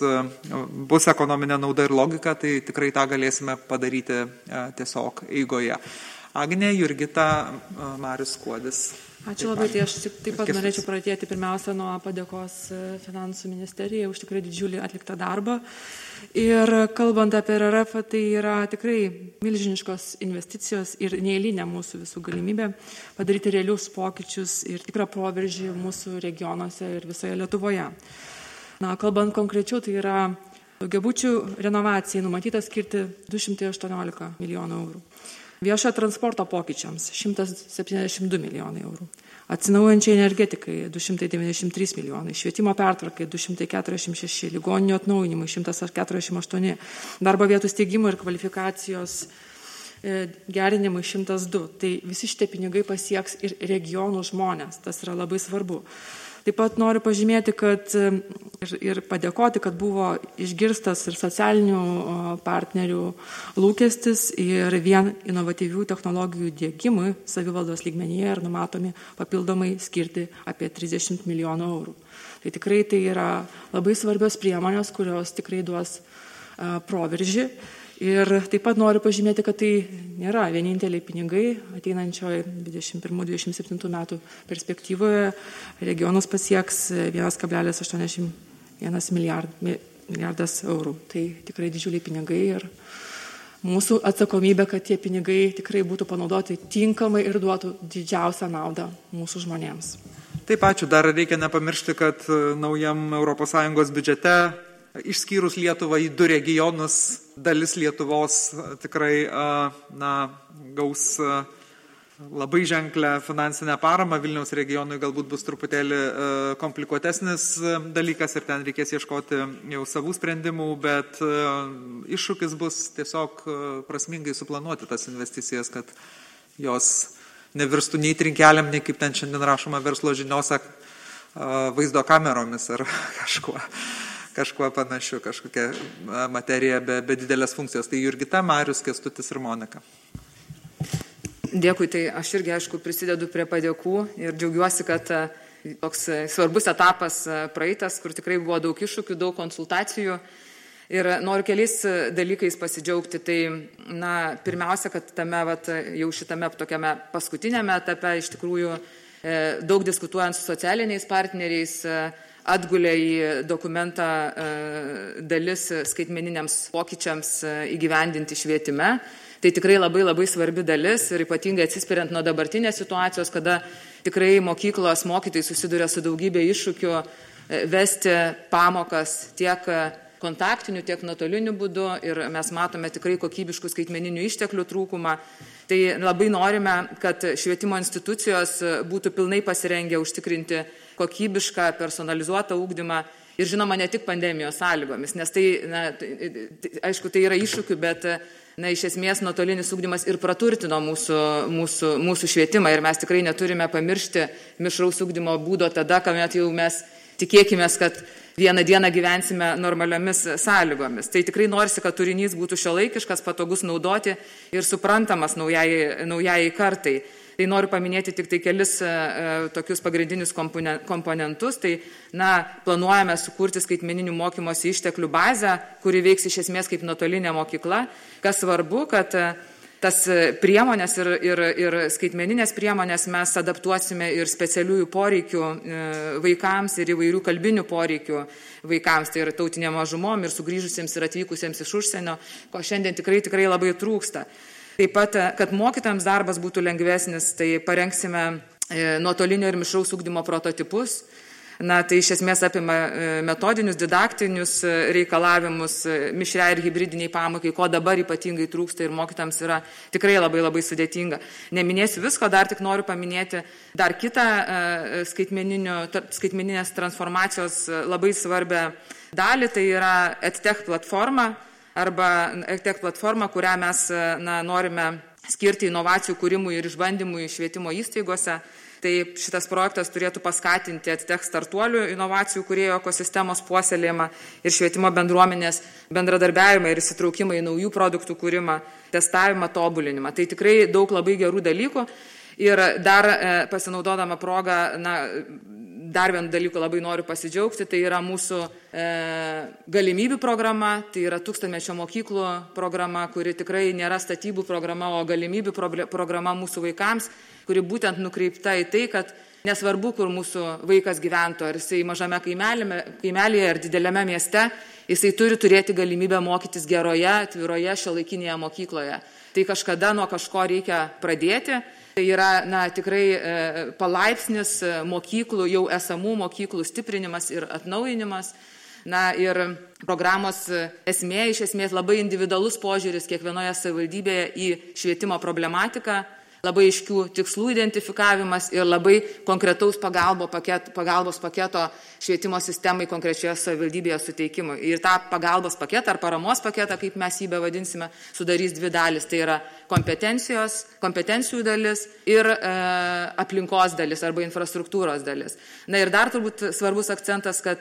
bus ekonominė nauda ir logika, tai tikrai tą galėsime padaryti tiesiog eigoje. Agnė, Jurgita, Marius Kuodis. Ačiū labai, tai aš taip pat norėčiau pradėti pirmiausia nuo padėkos finansų ministerijai už tikrai didžiulį atliktą darbą. Ir kalbant apie RRF, tai yra tikrai milžiniškos investicijos ir neeilinė mūsų visų galimybė padaryti realius pokyčius ir tikrą proveržį mūsų regionuose ir visoje Lietuvoje. Kalbant konkrečiau, tai yra daugiabučių renovacijai numatyta skirti 218 milijonų eurų. Viešojo transporto pokyčiams 172 milijonai eurų. Atsinaujančiai energetikai 293 milijonai, švietimo pertvarkai 246, ligoninių atnaujinimai 148, darbo vietų steigimo ir kvalifikacijos gerinimui 102. Tai visi šitie pinigai pasieks ir regionų žmonės, tas yra labai svarbu. Taip pat noriu pažymėti, kad ir padėkoti, kad buvo išgirstas ir socialinių partnerių lūkestis ir vien inovatyvių technologijų diegimui savivaldos lygmenyje ir numatomi papildomai skirti apie 30 milijonų eurų. Tai tikrai tai yra labai svarbios priemonės, kurios tikrai duos proveržį. Ir taip pat noriu pažymėti, kad tai nėra vieninteliai pinigai ateinančioje 21-27 metų perspektyvoje. Regionus pasieks 1,81 milijardas eurų. Tai tikrai didžiuliai pinigai ir mūsų atsakomybė, kad tie pinigai tikrai būtų panaudoti tinkamai ir duotų didžiausią naudą mūsų žmonėms. Taip, ačiū. Dar reikia nepamiršti, kad naujam ES biudžete išskyrus Lietuvą į 2 regionus, dalis Lietuvos tikrai gaus labai ženklę finansinę paramą. Vilniaus regionui galbūt bus truputėlį komplikuotesnis dalykas ir ten reikės ieškoti jau savų sprendimų, bet iššūkis bus tiesiog prasmingai suplanuoti tas investicijas, kad jos nevirstų nei trinkeliam, nei kaip ten šiandien rašoma verslo žiniose vaizdo kameromis ar kažkuo panašiu, kažkokia materija be didelės funkcijos. Tai Jurgita, Marius, Kęstutis ir Monika. Dėkui, tai aš irgi, aišku, prisidedu prie padėkų ir džiaugiuosi, kad toks svarbus etapas praeitas, kur tikrai buvo daug iššūkių, daug konsultacijų. Ir noriu keliais dalykais pasidžiaugti. Tai, pirmiausia, kad jau šitame tokiame paskutinėme etape iš tikrųjų daug diskutuojant su socialiniais partneriais atgulė į dokumentą dalis skaitmeniniams pokyčiams įgyvendinti švietime. Tai tikrai labai svarbi dalis ir ypatingai atsispiriant nuo dabartinės situacijos, kada tikrai mokyklos mokytojai susiduria su daugybė iššūkių vesti pamokas tiek kontaktiniu, tiek nuotoliniu būdu ir mes matome tikrai kokybiškų skaitmeninių išteklių trūkumą. Tai labai norime, kad švietimo institucijos būtų pilnai pasirengę užtikrinti kokybišką, personalizuotą ugdymą ir žinoma ne tik pandemijos sąlygomis, nes tai, aišku, tai yra iššūkių, bet iš esmės nuotolinis ugdymas ir praturtino mūsų švietimą ir mes tikrai neturime pamiršti mišraus ugdymo būdo tada, kuomet jau mes tikėkime, kad vieną dieną gyvensime normaliomis sąlygomis. Tai tikrai norisi, kad turinys būtų šiuolaikiškas, patogus naudoti ir suprantamas naujai kartai. Tai noriu paminėti tik tai kelis tokius pagrindinius komponentus. Tai planuojame sukurti skaitmeninių mokymosi išteklių bazę, kuri veiks iš esmės kaip nuotolinė mokykla. Kas svarbu, kad tas priemonės ir skaitmeninės priemonės mes adaptuosime ir specialiųjų poreikių vaikams ir įvairių kalbinių poreikių vaikams, tai ir tautinėm mažumom, ir sugrįžusiems, ir atvykusiems iš užsienio, ko šiandien tikrai labai trūksta. Taip pat, kad mokytojams darbas būtų lengvesnis, tai parengsime nuotolinio ir mišraus ugdymo prototipus. Tai iš esmės apima metodinius, didaktinius reikalavimus, mišriai ir hibridiniai pamokai, ko dabar ypatingai trūksta ir mokytojams yra tikrai labai sudėtinga. Neminėsiu visko, dar tik noriu paminėti dar kitą skaitmeninės transformacijos labai svarbią dalį, tai yra EdTech platforma, kurią mes norime skirti inovacijų kūrimui ir išbandymui švietimo įstaigose. Tai šitas projektas turėtų paskatinti EdTech startuolių inovacijų kūrėjų ekosistemos puoselėjimą ir švietimo bendruomenės bendradarbiavimą ir įsitraukimą į naujų produktų kūrimą, testavimą, tobulinimą. Tai tikrai daug labai gerų dalykų. Ir dar pasinaudodama progą, dar vieną dalykų labai noriu pasidžiaugti, tai yra mūsų galimybių programa, tai yra 1000-mečio mokyklų programa, kuri tikrai nėra statybų programa, o galimybių programa mūsų vaikams, kuri būtent nukreipta į tai, kad nesvarbu, kur mūsų vaikas gyvento, ar jisai mažame kaimelėje ar dideliame mieste, jisai turi turėti galimybę mokytis geroje, atviroje, šiuolaikinėje mokykloje. Tai kažkada nuo kažko reikia pradėti. Tai yra tikrai palaipsnis mokyklų, jau esamų mokyklų stiprinimas ir atnaujinimas. Ir programos esmė, iš esmės labai individualus požiūris kiekvienoje savivaldybėje į švietimo problematiką, labai aiškių tikslų identifikavimas ir labai konkretaus pagalbos paketo švietimo sistemai konkrečioje savivaldybėje suteikimui. Ir tą pagalbos paketą ar paramos paketą, kaip mes jį bevadinsime, sudarys dvi dalis. Tai yra kompetencijų dalis ir aplinkos dalis arba infrastruktūros dalis. Ir dar turbūt svarbus akcentas, kad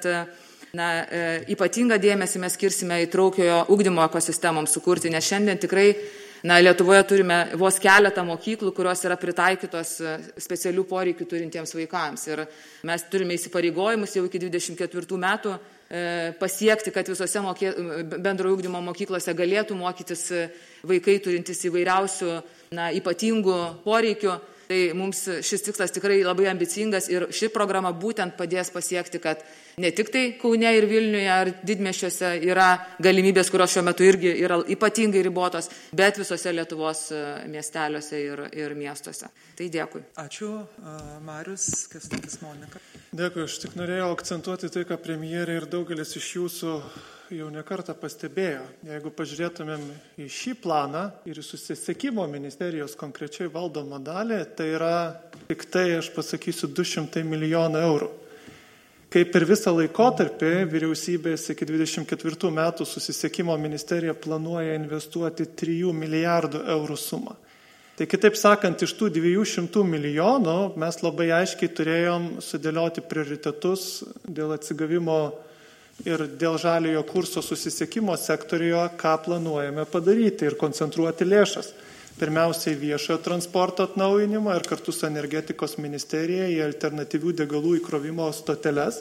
ypatingą dėmesį mes skirsime įtraukiojo ugdymo ekosistemoms sukurti, nes šiandien tikrai Lietuvoje turime vos keletą mokyklų, kurios yra pritaikytos specialių poreikių turintiems vaikams. Ir mes turime įsipareigojimus jau iki 24 metų pasiekti, kad visose bendrojo ugdymo mokyklose galėtų mokytis vaikai turintys įvairiausių ypatingų poreikių. Tai mums šis tikslas tikrai labai ambicingas ir ši programa būtent padės pasiekti, kad ne tik tai Kaune ir Vilniuje ar didmiesčiuose yra galimybės, kurios šiuo metu irgi yra ypatingai ribotos, bet visose Lietuvos miesteliuose ir miestuose. Tai dėkui. Ačiū. Marius, Kęstutis, Monika. Dėkui, aš tik norėjau akcentuoti tai, ką premjerė ir daugelis iš jūsų jau nekartą pastebėjo. Jeigu pažiūrėtumėm į šį planą ir į susisiekimo ministerijos konkrečiai valdomą dalį, tai yra tik tai, aš pasakysiu, 200 milijonų eurų. Kaip per visą laikotarpį vyriausybės iki 24 metų susisiekimo ministerija planuoja investuoti 3 milijardų eurų sumą. Tai kitaip sakant, iš tų 200 milijonų mes labai aiškiai turėjom sudėlioti prioritetus dėl atsigavimo ir dėl žaliojo kurso susisiekimo sektorijoje, ką planuojame padaryti ir koncentruoti lėšas. Pirmiausiai viešojo transporto atnaujinimą ir kartu su energetikos ministerija į alternatyvių degalų įkrovimo stoteles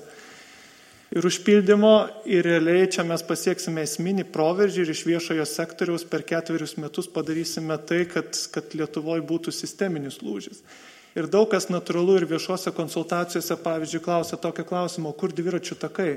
ir užpildymo. Ir realiai čia mes pasieksime esminį proveržį ir iš viešojo sektoriaus per 4 metus padarysime tai, kad Lietuvoje būtų sisteminis lūžis. Ir daug kas natūralu ir viešose konsultacijose, pavyzdžiui, klausia tokio klausimo, kur dviračių takai?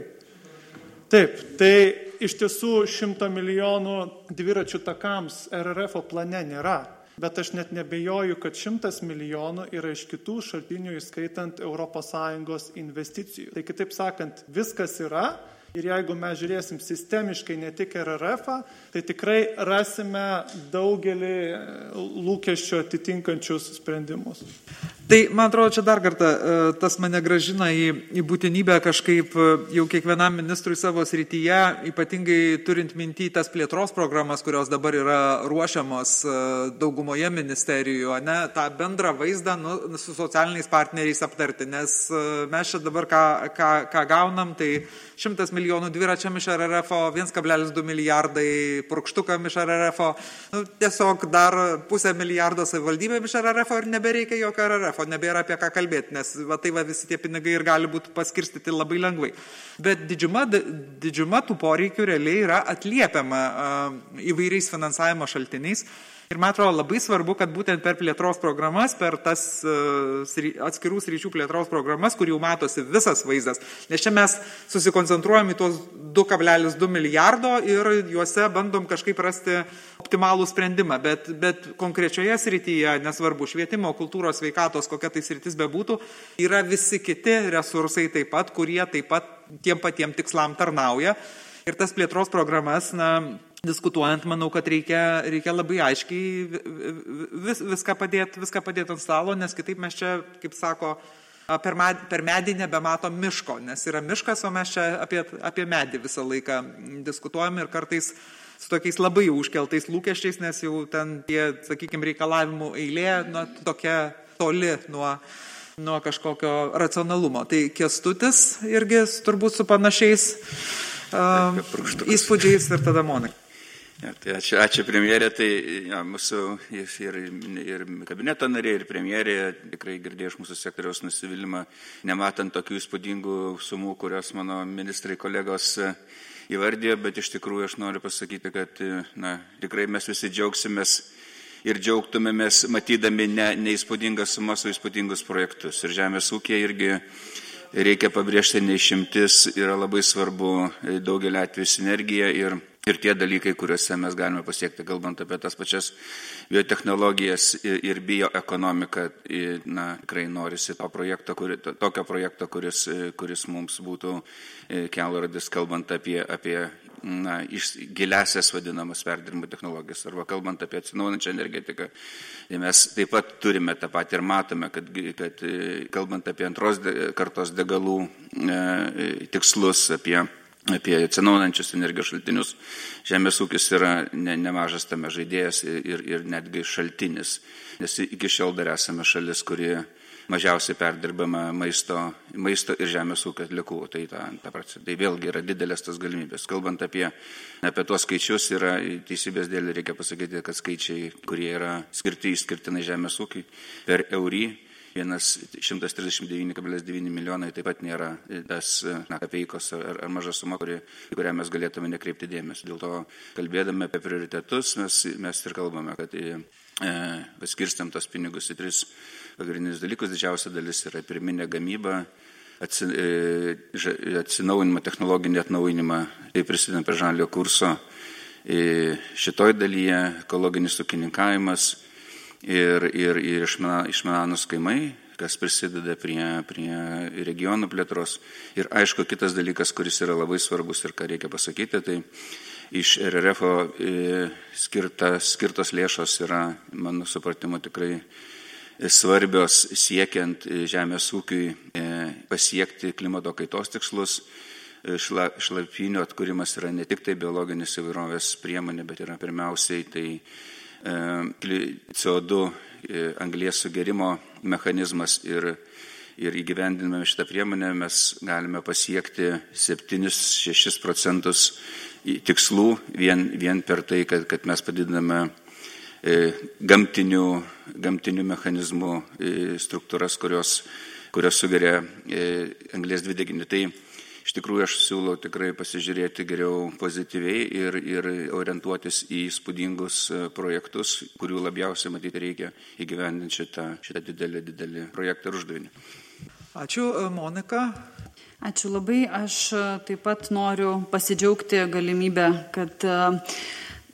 Taip, tai iš tiesų 100 milijonų dviračių takams RRF plane nėra, bet aš net nebejoju, kad 100 milijonų yra iš kitų šaltinių, įskaitant ES investicijų. Tai kitaip sakant, viskas yra, Ir jeigu mes žiūrėsim sistemiškai ne tik RRF-ą, tai tikrai rasime daugelį lūkesčių atitinkančius sprendimus. Tai, man atrodo, čia dar kartą tas mane gražina į būtinybę kažkaip jau kiekvienam ministrui savo srityje, ypatingai turint minty tas plėtros programas, kurios dabar yra ruošiamos daugumoje ministerijų, ne, tą bendrą vaizdą su socialiniais partneriais aptarti, nes mes čia dabar ką gaunam, tai 100 milijonų dviračiam iš RRF, 1,2 milijardai purkštukam iš RRF, tiesiog dar 0,5 milijardo savivaldybėm iš RRF ir nebereikia jokio RRF. Nebėra apie ką kalbėti, nes visi tie pinigai ir gali būti paskirstyti labai lengvai. Bet didžiuma tų poreikių realiai yra atliepiama įvairiais finansavimo šaltiniais. Ir man atrodo labai svarbu, kad būtent per plėtros programas, per tas atskirų sričių plėtros programas, kur jau matosi visas vaizdas, nes čia mes susikoncentruojam į tuos 2,2 milijardo ir juose bandom kažkaip rasti optimalų sprendimą, bet konkrečioje srityje, nesvarbu, švietimo, kultūros, sveikatos, kokia tai sritis bebūtų, yra visi kiti resursai taip pat, kurie taip pat tiem patiem tikslam tarnauja. Ir tas plėtros programas, diskutuojant, manau, kad reikia labai aiškiai viską padėti ant stalo, nes kitaip mes čia, kaip sako, per medį nebematom miško, nes yra miškas, o mes čia apie medį visą laiką diskutuojam ir kartais su tokiais labai užkeltais lūkesčiais, nes jau ten tie, sakykime, reikalavimų eilė tokia toli nuo kažkokio racionalumo. Tai Kęstutis irgi turbūt su panašiais įspūdžiais ir tada Monika. Ja, tai ačiū premjerė, tai ja, mūsų ir kabineto nariai, ir premjerė tikrai girdėjo iš mūsų sektoriaus nusivylimą, nematant tokių įspūdingų sumų, kurios mano ministrai kolegos įvardėjo, bet iš tikrųjų aš noriu pasakyti, kad tikrai mes visi džiaugsimės ir džiaugtumėmės matydami ne įspūdingas sumas, o įspūdingus projektus. Ir žemės ūkė irgi reikia pabrėžti neišimtis, yra labai svarbu daugelį atvejų sinergija ir tie dalykai, kuriuose mes galime pasiekti, kalbant apie tas pačias biotechnologijas ir bioekonomiką, tikrai norisi tokio projekto, kuris mums būtų kelrodis, kalbant apie giliasias vadinamas perdirbimo technologijas, arba kalbant apie atsinaujinančią energetiką. Mes taip pat turime tą patį ir matome, kad kalbant apie antros kartos degalų tikslus, apie atsinaujinančius energijos šaltinius, žemės ūkis yra nemažas tame žaidėjas ir netgi šaltinis, nes iki šiol dar esame šalis, kuri mažiausiai perdirbama maisto ir žemės ūkio atliekų. Tai vėlgi yra didelės tas galimybės. Kalbant apie tuos skaičius, yra teisybės dėlį reikia pasakyti, kad skaičiai, kurie yra skirti išskirtinai žemės ūkiai per eurį, 139,9 milijonai taip pat nėra tas kapeikos ar maža suma, kurią mes galėtume nekreipti dėmesio. Dėl to, kalbėdami apie prioritetus, mes ir kalbame, kad paskirstam tos pinigus į 3 pagrindinius dalykus. Didžiausia dalis yra pirminė gamyba, atsinaujinimą, technologinį atnaujinimą, tai prisidedam prie žaliojo kurso. Šitoj dalyje ekologinis ūkininkavimas ir išmanūs kaimai, kas prisideda prie regionų plėtros. Ir aišku, kitas dalykas, kuris yra labai svarbus ir ką reikia pasakyti, tai iš RRF skirtos lėšos yra, mano supratimu, tikrai svarbios siekiant žemės ūkiui pasiekti klimato kaitos tikslus. Šlapynių atkūrimas yra ne tik tai biologinis įvairovės priemonė, bet yra pirmiausiai tai CO2 anglies sugerimo mechanizmas ir įgyvendiname šitą priemonę mes galime pasiekti 7-6% tikslų vien per tai, kad mes padidiname gamtinių mechanizmų struktūras, kurios sugeria anglies dvideginį. Tai iš tikrųjų aš siūlau tikrai pasižiūrėti geriau pozityviai ir orientuotis į įspūdingus projektus, kurių labiausiai matyti reikia įgyvendinti šitą didelį projektą ir uždavinį. Ačiū, Monika. Ačiū labai. Aš taip pat noriu pasidžiaugti galimybę, kad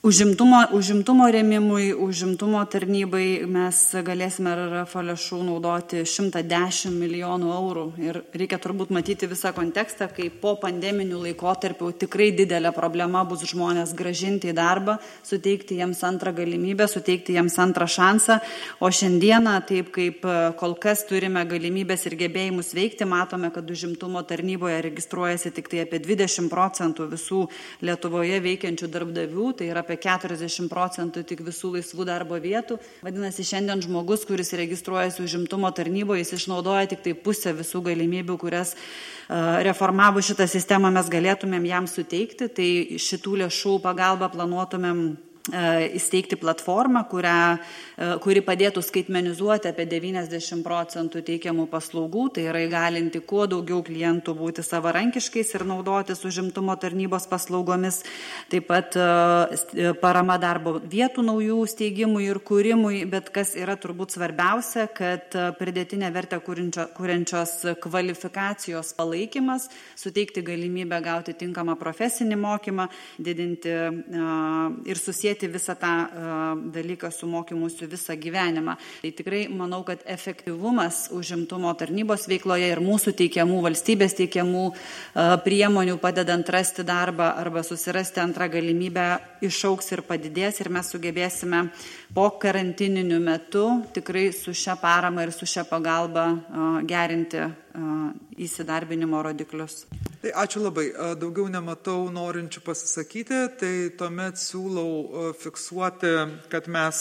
Užimtumo rėmimui, užimtumo tarnybai mes galėsime RRF lėšų naudoti 110 milijonų eurų. Ir reikia turbūt matyti visą kontekstą, kai po pandeminių laikotarpių tikrai didelė problema bus žmonės grąžinti į darbą, suteikti jiems antrą galimybę, suteikti jiems antrą šansą. O šiandieną, taip kaip kol kas turime galimybės ir gebėjimus veikti, matome, kad užimtumo tarnyboje registruojasi tik tai apie 20% visų Lietuvoje veikiančių darbdavių, tai yra apie 40% tik visų laisvų darbo vietų. Vadinasi, šiandien žmogus, kuris registruojasi užimtumo tarnyboje, jis išnaudoja tik tai pusę visų galimybių, kurias reformavus šitą sistemą mes galėtumėm jam suteikti. Tai šitų lėšų pagalba planuotumėm įsteigti platformą, kuri padėtų skaitmenizuoti apie 90% teikiamų paslaugų, tai yra įgalinti kuo daugiau klientų būti savarankiškais ir naudotis užimtumo tarnybos paslaugomis, taip pat parama darbo vietų naujų steigimui ir kūrimui, bet kas yra turbūt svarbiausia, kad pridėtinę vertę kuriančios kvalifikacijos palaikymas, suteikti galimybę gauti tinkamą profesinį mokymą, didinti ir susijęti visą tą dalyką su mokymusiu visą gyvenimą. Tai tikrai manau, kad efektyvumas užimtumo tarnybos veikloje ir mūsų teikiamų, valstybės teikiamų priemonių padedant rasti darbą arba susirasti antrą galimybę išauks ir padidės ir mes sugebėsime po karantininiu metu tikrai su šia parama ir su šia pagalba gerinti įsidarbinimo rodiklius. Tai ačiū labai. Daugiau nematau norinčių pasisakyti, tai tuomet siūlau fiksuoti, kad mes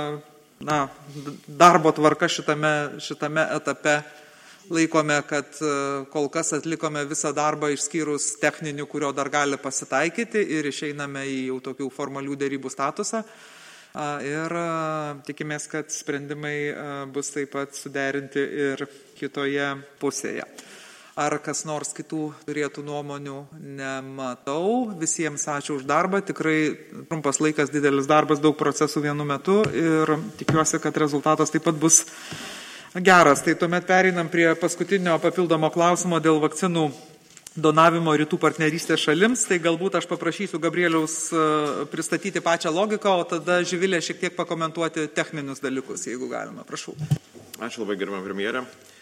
darbo tvarka šitame etape laikome, kad kol kas atlikome visą darbą išskyrus techninių, kurio dar gali pasitaikyti ir išeiname į jau tokių formalių dėrybų statusą. Ir tikimės, kad sprendimai bus taip pat suderinti ir kitoje pusėje. Ar kas nors kitų turėtų nuomonių? Nematau. Visiems ačiū už darbą. Tikrai trumpas laikas, didelis darbas, daug procesų vienu metu ir tikiuosi, kad rezultatas taip pat bus geras. Tai tuomet pereinam prie paskutinio papildomo klausimo dėl vakcinų donavimo rytų partnerystės šalims. Tai galbūt aš paprašysiu Gabrieliaus pristatyti pačią logiką, o tada Živilė šiek tiek pakomentuoti techninius dalykus, jeigu galima. Prašau. Ačiū labai, gerbiama premjerė.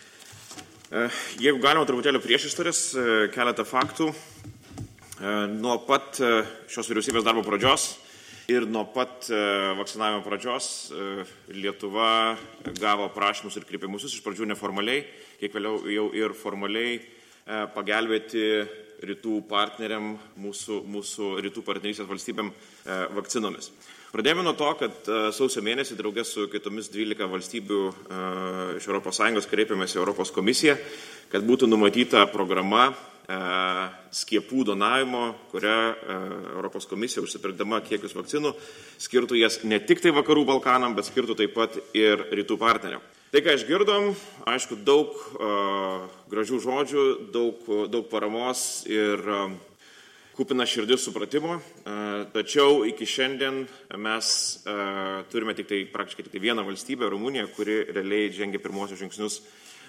Jeigu galima truputėlį priešistorės, keletą faktų. Nuo pat šios vyriausybės darbo pradžios ir nuo pat vakcinavimo pradžios Lietuva gavo prašymus ir kreipimusius iš pradžių neformaliai, kiek vėliau jau ir formaliai pagelbėti rytų partneriam, mūsų rytų partnerystės valstybėm vakcinomis. Pradėjome nuo to, kad sausio mėnesį draugė su kitomis 12 valstybių iš ES kreipėmės į Europos komisiją, kad būtų numatyta programa skiepų donavimo, kurią Europos komisija užsipirkdama kiekius vakcinų skirtų jas ne tik tai vakarų Balkanam, bet skirtų taip pat ir rytų partneriam. Tai, ką išgirdom, aišku, daug gražių žodžių, daug paramos ir kupina širdis supratimo, tačiau iki šiandien mes turime praktiškai tik tai vieną valstybę, Rumuniją, kuri realiai žengia pirmosius žingsnius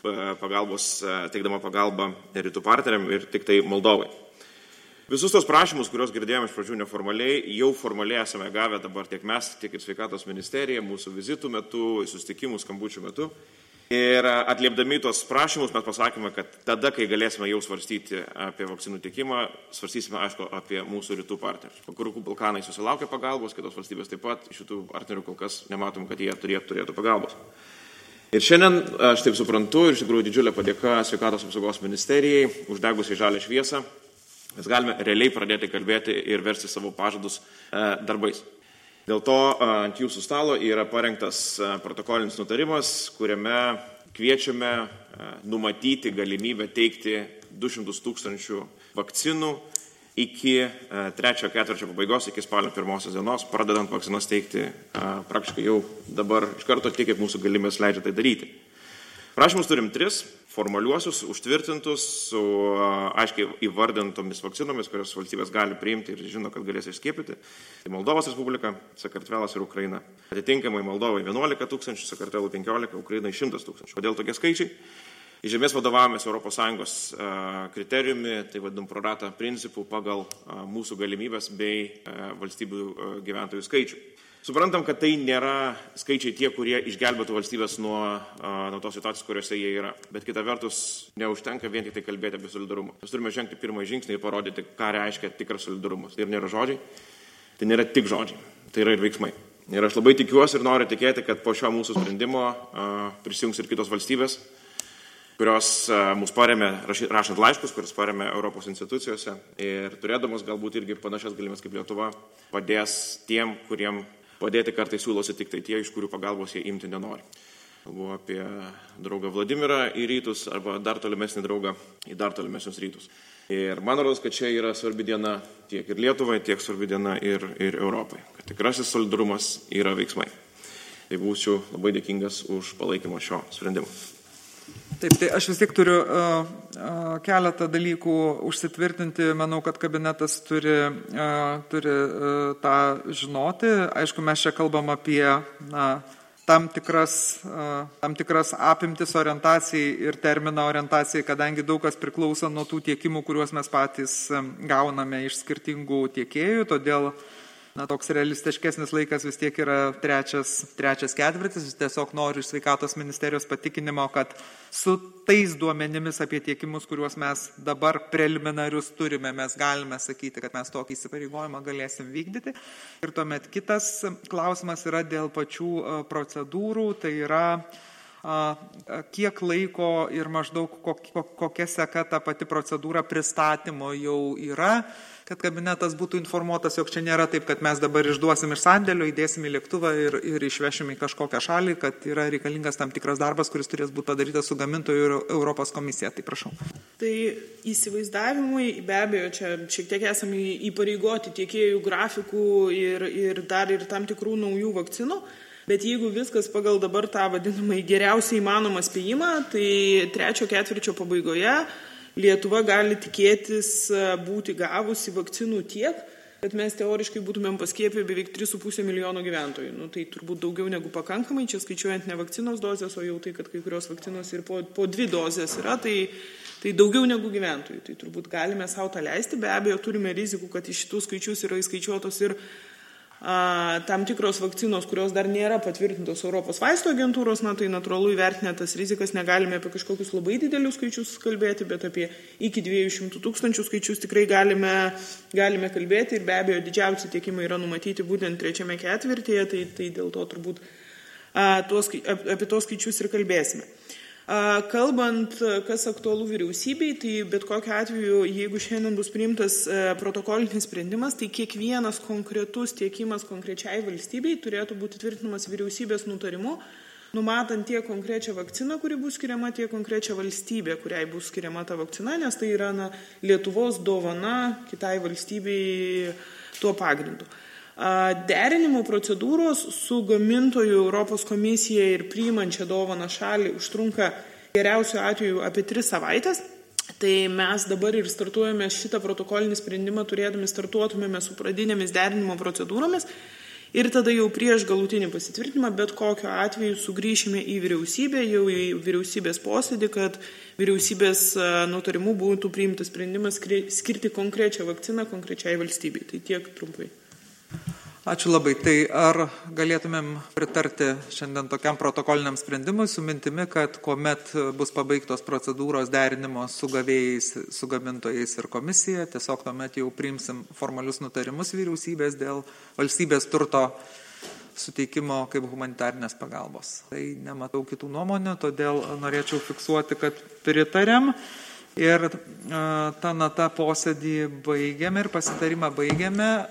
teikdama pagalbą rytų partneriam ir tik tai Moldovai. Visus tos prašymus, kuriuos girdėjome iš pradžių neformaliai, jau formaliai esame gavę dabar tiek mes, tiek ir sveikatos ministerija, mūsų vizitų metu, susitikimų, skambučių metu. Ir atliepdami tos prašymus mes pasakėme, kad tada, kai galėsime jau svarstyti apie vakcinų tiekimą, svarstysime, aišku, apie mūsų rytų partnerius. Vakarų Balkanai susilaukė pagalbos, kitos valstybės taip pat, iš šitų partnerių kol kas nematom, kad jie turėtų pagalbos. Ir šiandien, aš taip suprantu, ir iš tikrųjų didžiulė padėka sveikatos apsaugos ministerijai, uždegusiai žalią šviesą, mes galime realiai pradėti kalbėti ir versti savo pažadus darbais. Dėl to ant jūsų stalo yra parengtas protokolinis nutarimas, kuriame kviečiame numatyti galimybę teikti 200 000 vakcinų iki 3 ketvirčio pabaigos, iki spalio 1 dienos, pradedant vakcinas teikti praktiškai jau dabar iš karto tiek, kiek mūsų galimybės leidžia tai daryti. Prašymus turim 3 formaliuosius, užtvirtintus, su aiškiai įvardintomis vakcinomis, kurios valstybės gali priimti ir žino, kad galės išskiepyti. Tai Moldovos Respublika, Sakartvelas ir Ukraina. Atitinkamai Moldovai 11 000, Sakartvelui 15, Ukrainai 100 000. Kodėl tokie skaičiai? Iš esmės vadovavomės ES kriterijumi, tai vadinam pro rata principų pagal mūsų galimybės bei valstybių gyventojų skaičių. Suprantam, kad tai nėra skaičiai tie, kurie išgelbėtų valstybės nuo tos situacijos, kuriuose jie yra. Bet kita vertus, neužtenka vien tik tai kalbėti apie solidarumą. Mes turime žengti pirmąjį žingsnį ir parodyti, ką reiškia tikras solidarumas. Tai ir nėra žodžiai, tai nėra tik žodžiai, tai yra ir veiksmai. Ir aš labai tikiuosi ir noriu tikėti, kad po šio mūsų sprendimo prisijungs ir kitos valstybės, kurios mus paremė rašant laiškus, kurios paremė Europos institucijose ir turėdamos galbūt irgi panašias galimybes kaip Lietuva, padės tiem, kuriem padėti kartais siūlosi tik tai tie, iš kurių pagalbos jie imti nenori. Kalbu apie draugą Vladimirą į rytus arba dar tolimesnį draugą į dar tolimesnius rytus. Ir man rodos, kad čia yra svarbi diena tiek ir Lietuvai, tiek svarbi diena ir Europai. Kad tikrasis solidarumas yra veiksmai. Tai būsiu labai dėkingas už palaikymą šio sprendimo. Taip, tai aš vis tiek turiu keletą dalykų užsitvirtinti. Manau, kad kabinetas turi tą žinoti. Aišku, mes čia kalbam apie tam tikras apimtis orientacijai ir terminą orientacijai, kadangi daug kas priklauso nuo tų tiekimų, kuriuos mes patys gauname iš skirtingų tiekėjų, todėl toks realistiškesnis laikas vis tiek yra trečias ketvirtis. Tiesiog noriu iš Sveikatos ministerijos patikinimo, kad su tais duomenimis apie tiekimus, kuriuos mes dabar preliminarius turime, mes galime sakyti, kad mes tokį įsipareigojimą galėsim vykdyti. Ir tuomet kitas klausimas yra dėl pačių procedūrų, tai yra kiek laiko ir maždaug kokia seka ta pati procedūra pristatymo jau yra, kad kabinetas būtų informuotas, jog čia nėra taip, kad mes dabar išduosim iš sandėlio, įdėsim į lėktuvą ir išvešim į kažkokią šalį, kad yra reikalingas tam tikras darbas, kuris turės būti padarytas su gamintoju ir Europos komisija. Tai prašau. Tai įsivaizdavimui, be abejo, čia šiek tiek esame įpareigoti tiekėjų grafikų ir dar ir tam tikrų naujų vakcinų. Bet jeigu viskas pagal dabar tą vadinamai geriausiai įmanomą spėjimą, tai trečio ketvirčio pabaigoje Lietuva gali tikėtis būti gavusi vakcinų tiek, kad mes teoriškai būtumėm paskiepiję beveik 3,5 milijono gyventojų. Tai turbūt daugiau negu pakankamai, čia skaičiuojant ne vakcinos dozės, o jau tai, kad kai kurios vakcinos ir po 2 dozės yra, tai daugiau negu gyventojų. Tai turbūt galime savo tą leisti, be abejo turime rizikų, kad iš šitų skaičius yra įskaičiuotos ir tam tikros vakcinos, kurios dar nėra patvirtintos Europos vaistų agentūros, tai natūralu įvertinę tas rizikas negalime apie kažkokius labai didelius skaičius kalbėti, bet apie iki 200 000 skaičius tikrai galime kalbėti ir be abejo didžiausi tiekimai yra numatyti būtent trečiame ketvirtyje, tai dėl to turbūt apie tos skaičius ir kalbėsime. Kalbant, kas aktualu vyriausybei, tai bet kokiu atveju, jeigu šiandien bus priimtas protokolinis sprendimas, tai kiekvienas konkretus tiekimas konkrečiai valstybei turėtų būti tvirtinamas vyriausybės nutarimu, numatant tiek konkrečią vakciną, kuri bus skiriama, tiek konkrečią valstybę, kuriai bus skiriama ta vakcina, nes tai yra Lietuvos dovana kitai valstybei tuo pagrindu. Derinimo procedūros su gamintoju Europos komisija ir priimančia dovaną šalį užtrunka geriausiu atveju apie 3 savaitės. Tai mes dabar ir startuojame šitą protokolinį sprendimą, startuotumėme su pradinėmis derinimo procedūromis ir tada jau prieš galutinį pasitvirtinimą bet kokiu atveju sugrįšime į vyriausybę, jau į vyriausybės posėdį, kad vyriausybės nutarimu būtų priimtas sprendimas skirti konkrečią vakciną konkrečiai valstybei. Tai tiek trumpai. Ačiū labai. Tai ar galėtumėm pritarti šiandien tokiam protokoliniam sprendimui su mintimi, kad kuomet bus pabaigtos procedūros derinimo su gavėjais, su gamintojais ir komisija, tiesiog tuomet jau priimsim formalius nutarimus vyriausybės dėl valstybės turto suteikimo kaip humanitarinės pagalbos. Tai nematau kitų nuomonių, todėl norėčiau fiksuoti, kad pritarėm. Ir tą posėdį baigiame ir pasitarimą baigiame.